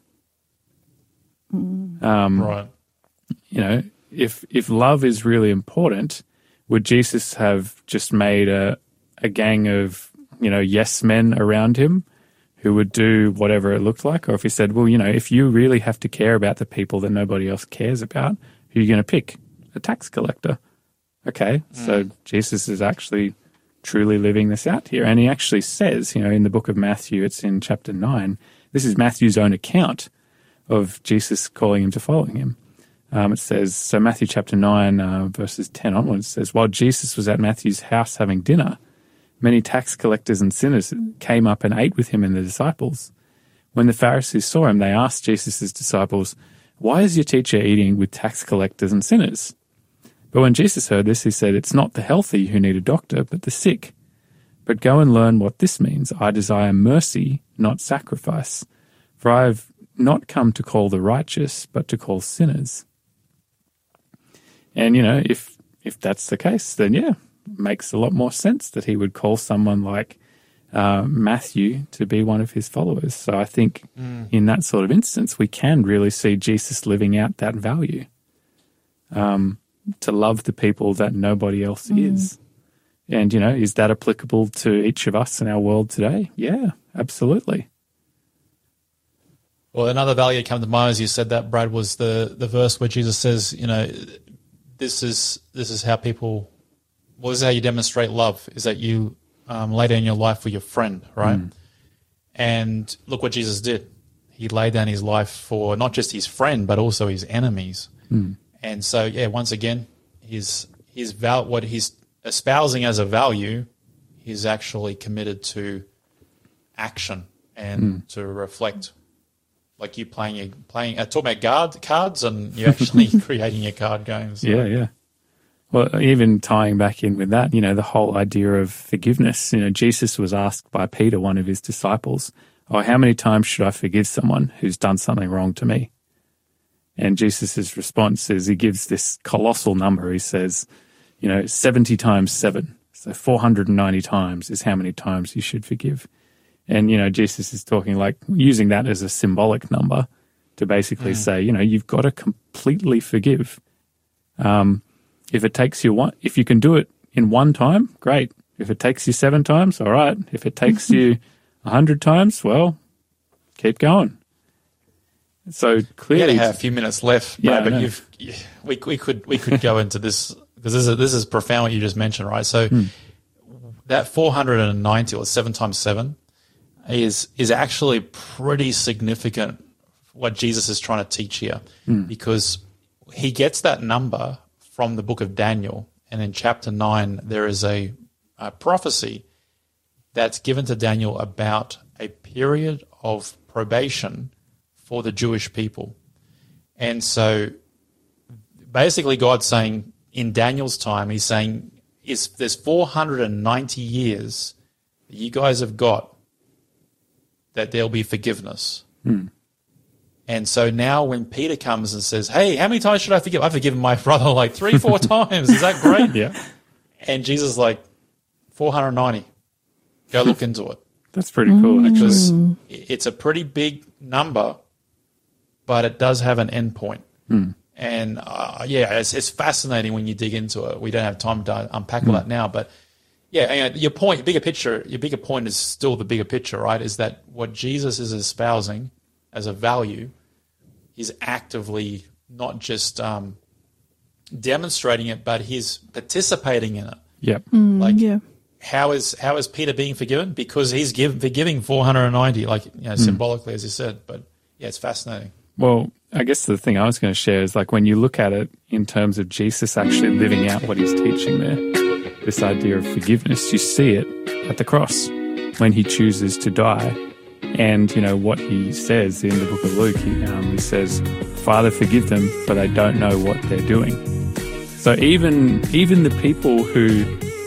S1: Um,
S3: Right.
S1: You know, if if love is really important, would Jesus have just made a a gang of, you know, yes men around him who would do whatever it looked like? Or if he said, well, you know, if you really have to care about the people that nobody else cares about, who are you going to pick? A tax collector. Okay, mm. So Jesus is actually truly living this out here. And he actually says, you know, in the book of Matthew, it's in chapter nine, this is Matthew's own account of Jesus calling him to following him. Um, it says, so Matthew chapter nine, uh, verses ten onwards, says, while Jesus was at Matthew's house having dinner, many tax collectors and sinners came up and ate with him and the disciples. When the Pharisees saw him, they asked Jesus' disciples, why is your teacher eating with tax collectors and sinners? But when Jesus heard this, he said, it's not the healthy who need a doctor, but the sick. But go and learn what this means. I desire mercy, not sacrifice. For I have not come to call the righteous, but to call sinners. And, you know, if if that's the case, then, yeah, it makes a lot more sense that he would call someone like uh, Matthew to be one of his followers. So I think mm. in that sort of instance, we can really see Jesus living out that value. Um to love the people that nobody else mm. is. And, you know, is that applicable to each of us in our world today? Yeah, absolutely.
S3: Well, another value that came to mind as you said that, Brad, was the, the verse where Jesus says, you know, this is this is how people, well, this is how you demonstrate love, is that you um, lay down your life for your friend, right? Mm. And look what Jesus did. He laid down his life for not just his friend, but also his enemies. Mm. And so, yeah, once again, his his val- what he's espousing as a value, he's actually committed to action and mm. to reflect. Like you playing your playing, uh, talking about card, cards, and you're actually creating your card games. So.
S1: Yeah, yeah. Well, even tying back in with that, you know, the whole idea of forgiveness. You know, Jesus was asked by Peter, one of his disciples, "Oh, how many times should I forgive someone who's done something wrong to me?" And Jesus' response is he gives this colossal number. He says, you know, seventy times seven. So four hundred ninety times is how many times you should forgive. And, you know, Jesus is talking like using that as a symbolic number to basically mm. say, you know, you've got to completely forgive. Um, if it takes you one, if you can do it in one time, great. If it takes you seven times, all right. If it takes you a hundred times, well, keep going. So clearly,
S3: we have a few minutes left,
S1: yeah,
S3: but you've we we could we could go into this because this is this is profound what you just mentioned, right? So hmm. that four hundred and ninety or seven times seven is is actually pretty significant. What Jesus is trying to teach here, hmm. because he gets that number from the book of Daniel, and in chapter nine there is a uh, prophecy that's given to Daniel about a period of probation for the Jewish people. And so basically God's saying in Daniel's time, he's saying is there's four hundred ninety years that you guys have got that there'll be forgiveness.
S1: Hmm.
S3: And so now when Peter comes and says, hey, how many times should I forgive? I've forgiven my brother like three, four times. Is that great?
S1: Yeah.
S3: And Jesus is like, four hundred ninety. Go look into it.
S1: That's pretty cool, actually.
S3: Because it's a pretty big number, but it does have an end point.
S1: Hmm.
S3: And, uh, yeah, it's, it's fascinating when you dig into it. We don't have time to unpack all that now. But, yeah, you know, your point, your bigger picture, your bigger point is still the bigger picture, right, is that what Jesus is espousing as a value is actively not just um, demonstrating it, but he's participating in it.
S1: Yep.
S3: Like,
S2: yeah.
S3: how is how is Peter being forgiven? Because he's give, forgiving four hundred ninety, like, you know, symbolically, as you said. But, yeah, it's fascinating.
S1: Well, I guess the thing I was going to share is like when you look at it in terms of Jesus actually living out what he's teaching there, this idea of forgiveness, you see it at the cross when he chooses to die. And, you know, what he says in the book of Luke, he, um, he says, Father, forgive them, for they don't know what they're doing. So even even the people who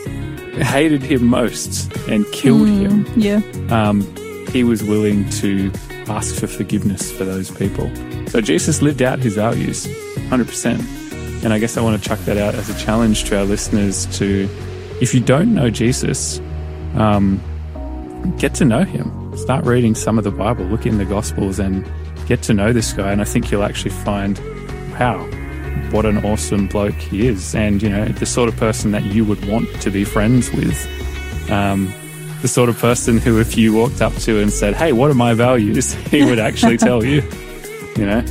S1: hated him most and killed
S2: Mm,
S1: him,
S2: yeah.
S1: um, he was willing to ask for forgiveness for those people. So Jesus lived out his values, one hundred percent. And I guess I want to chuck that out as a challenge to our listeners to, if you don't know Jesus, um, get to know him. Start reading some of the Bible, look in the Gospels and get to know this guy. And I think you'll actually find, wow, what an awesome bloke he is. And, you know, the sort of person that you would want to be friends with. Um, the sort of person who, if you walked up to and said, hey, what are my values? He would actually tell you, you know.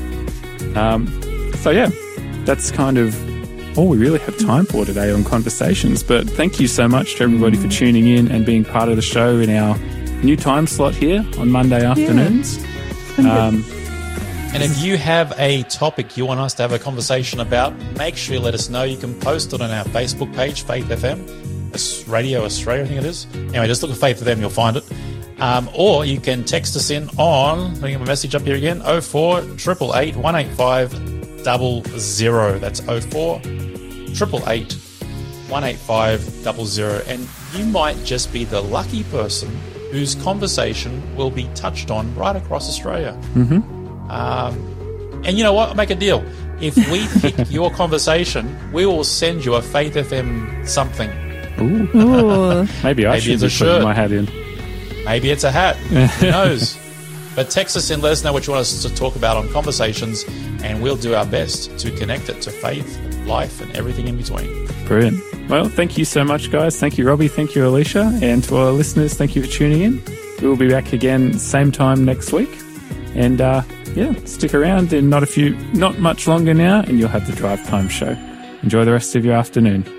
S1: Um, so, yeah, that's kind of all we really have time for today on Conversations. But thank you so much to everybody for tuning in and being part of the show in our new time slot here on Monday afternoons. Um,
S3: And if you have a topic you want us to have a conversation about, make sure you let us know. You can post it on our Facebook page, Faith F M, Radio Australia, I think it is. Anyway, just look at Faith F M, you'll find it. Um, or you can text us in on, let me get my message up here again, oh four eight eight eight, one eight five zero zero. That's oh four eight eight eight, one eight five zero zero. And you might just be the lucky person whose conversation will be touched on right across Australia.
S1: mm-hmm.
S3: Um, and you know what? I'll make a deal. If we pick your conversation, we will send you a Faith F M something.
S1: Ooh.
S2: Ooh.
S1: Maybe I
S3: Maybe
S1: should
S3: it's
S1: be
S3: a
S1: putting
S3: shirt.
S1: my hat in.
S3: Maybe it's a hat. Who knows? But text us in, let us know what you want us to talk about on Conversations, and we'll do our best to connect it to faith, life, and everything in between.
S1: Brilliant. Well, thank you so much, guys. Thank you, Robbie. Thank you, Alicia. And to our listeners, thank you for tuning in. We will be back again same time next week. And, uh, yeah, stick around in not a few, not much longer now, and you'll have the Drive Time Show. Enjoy the rest of your afternoon.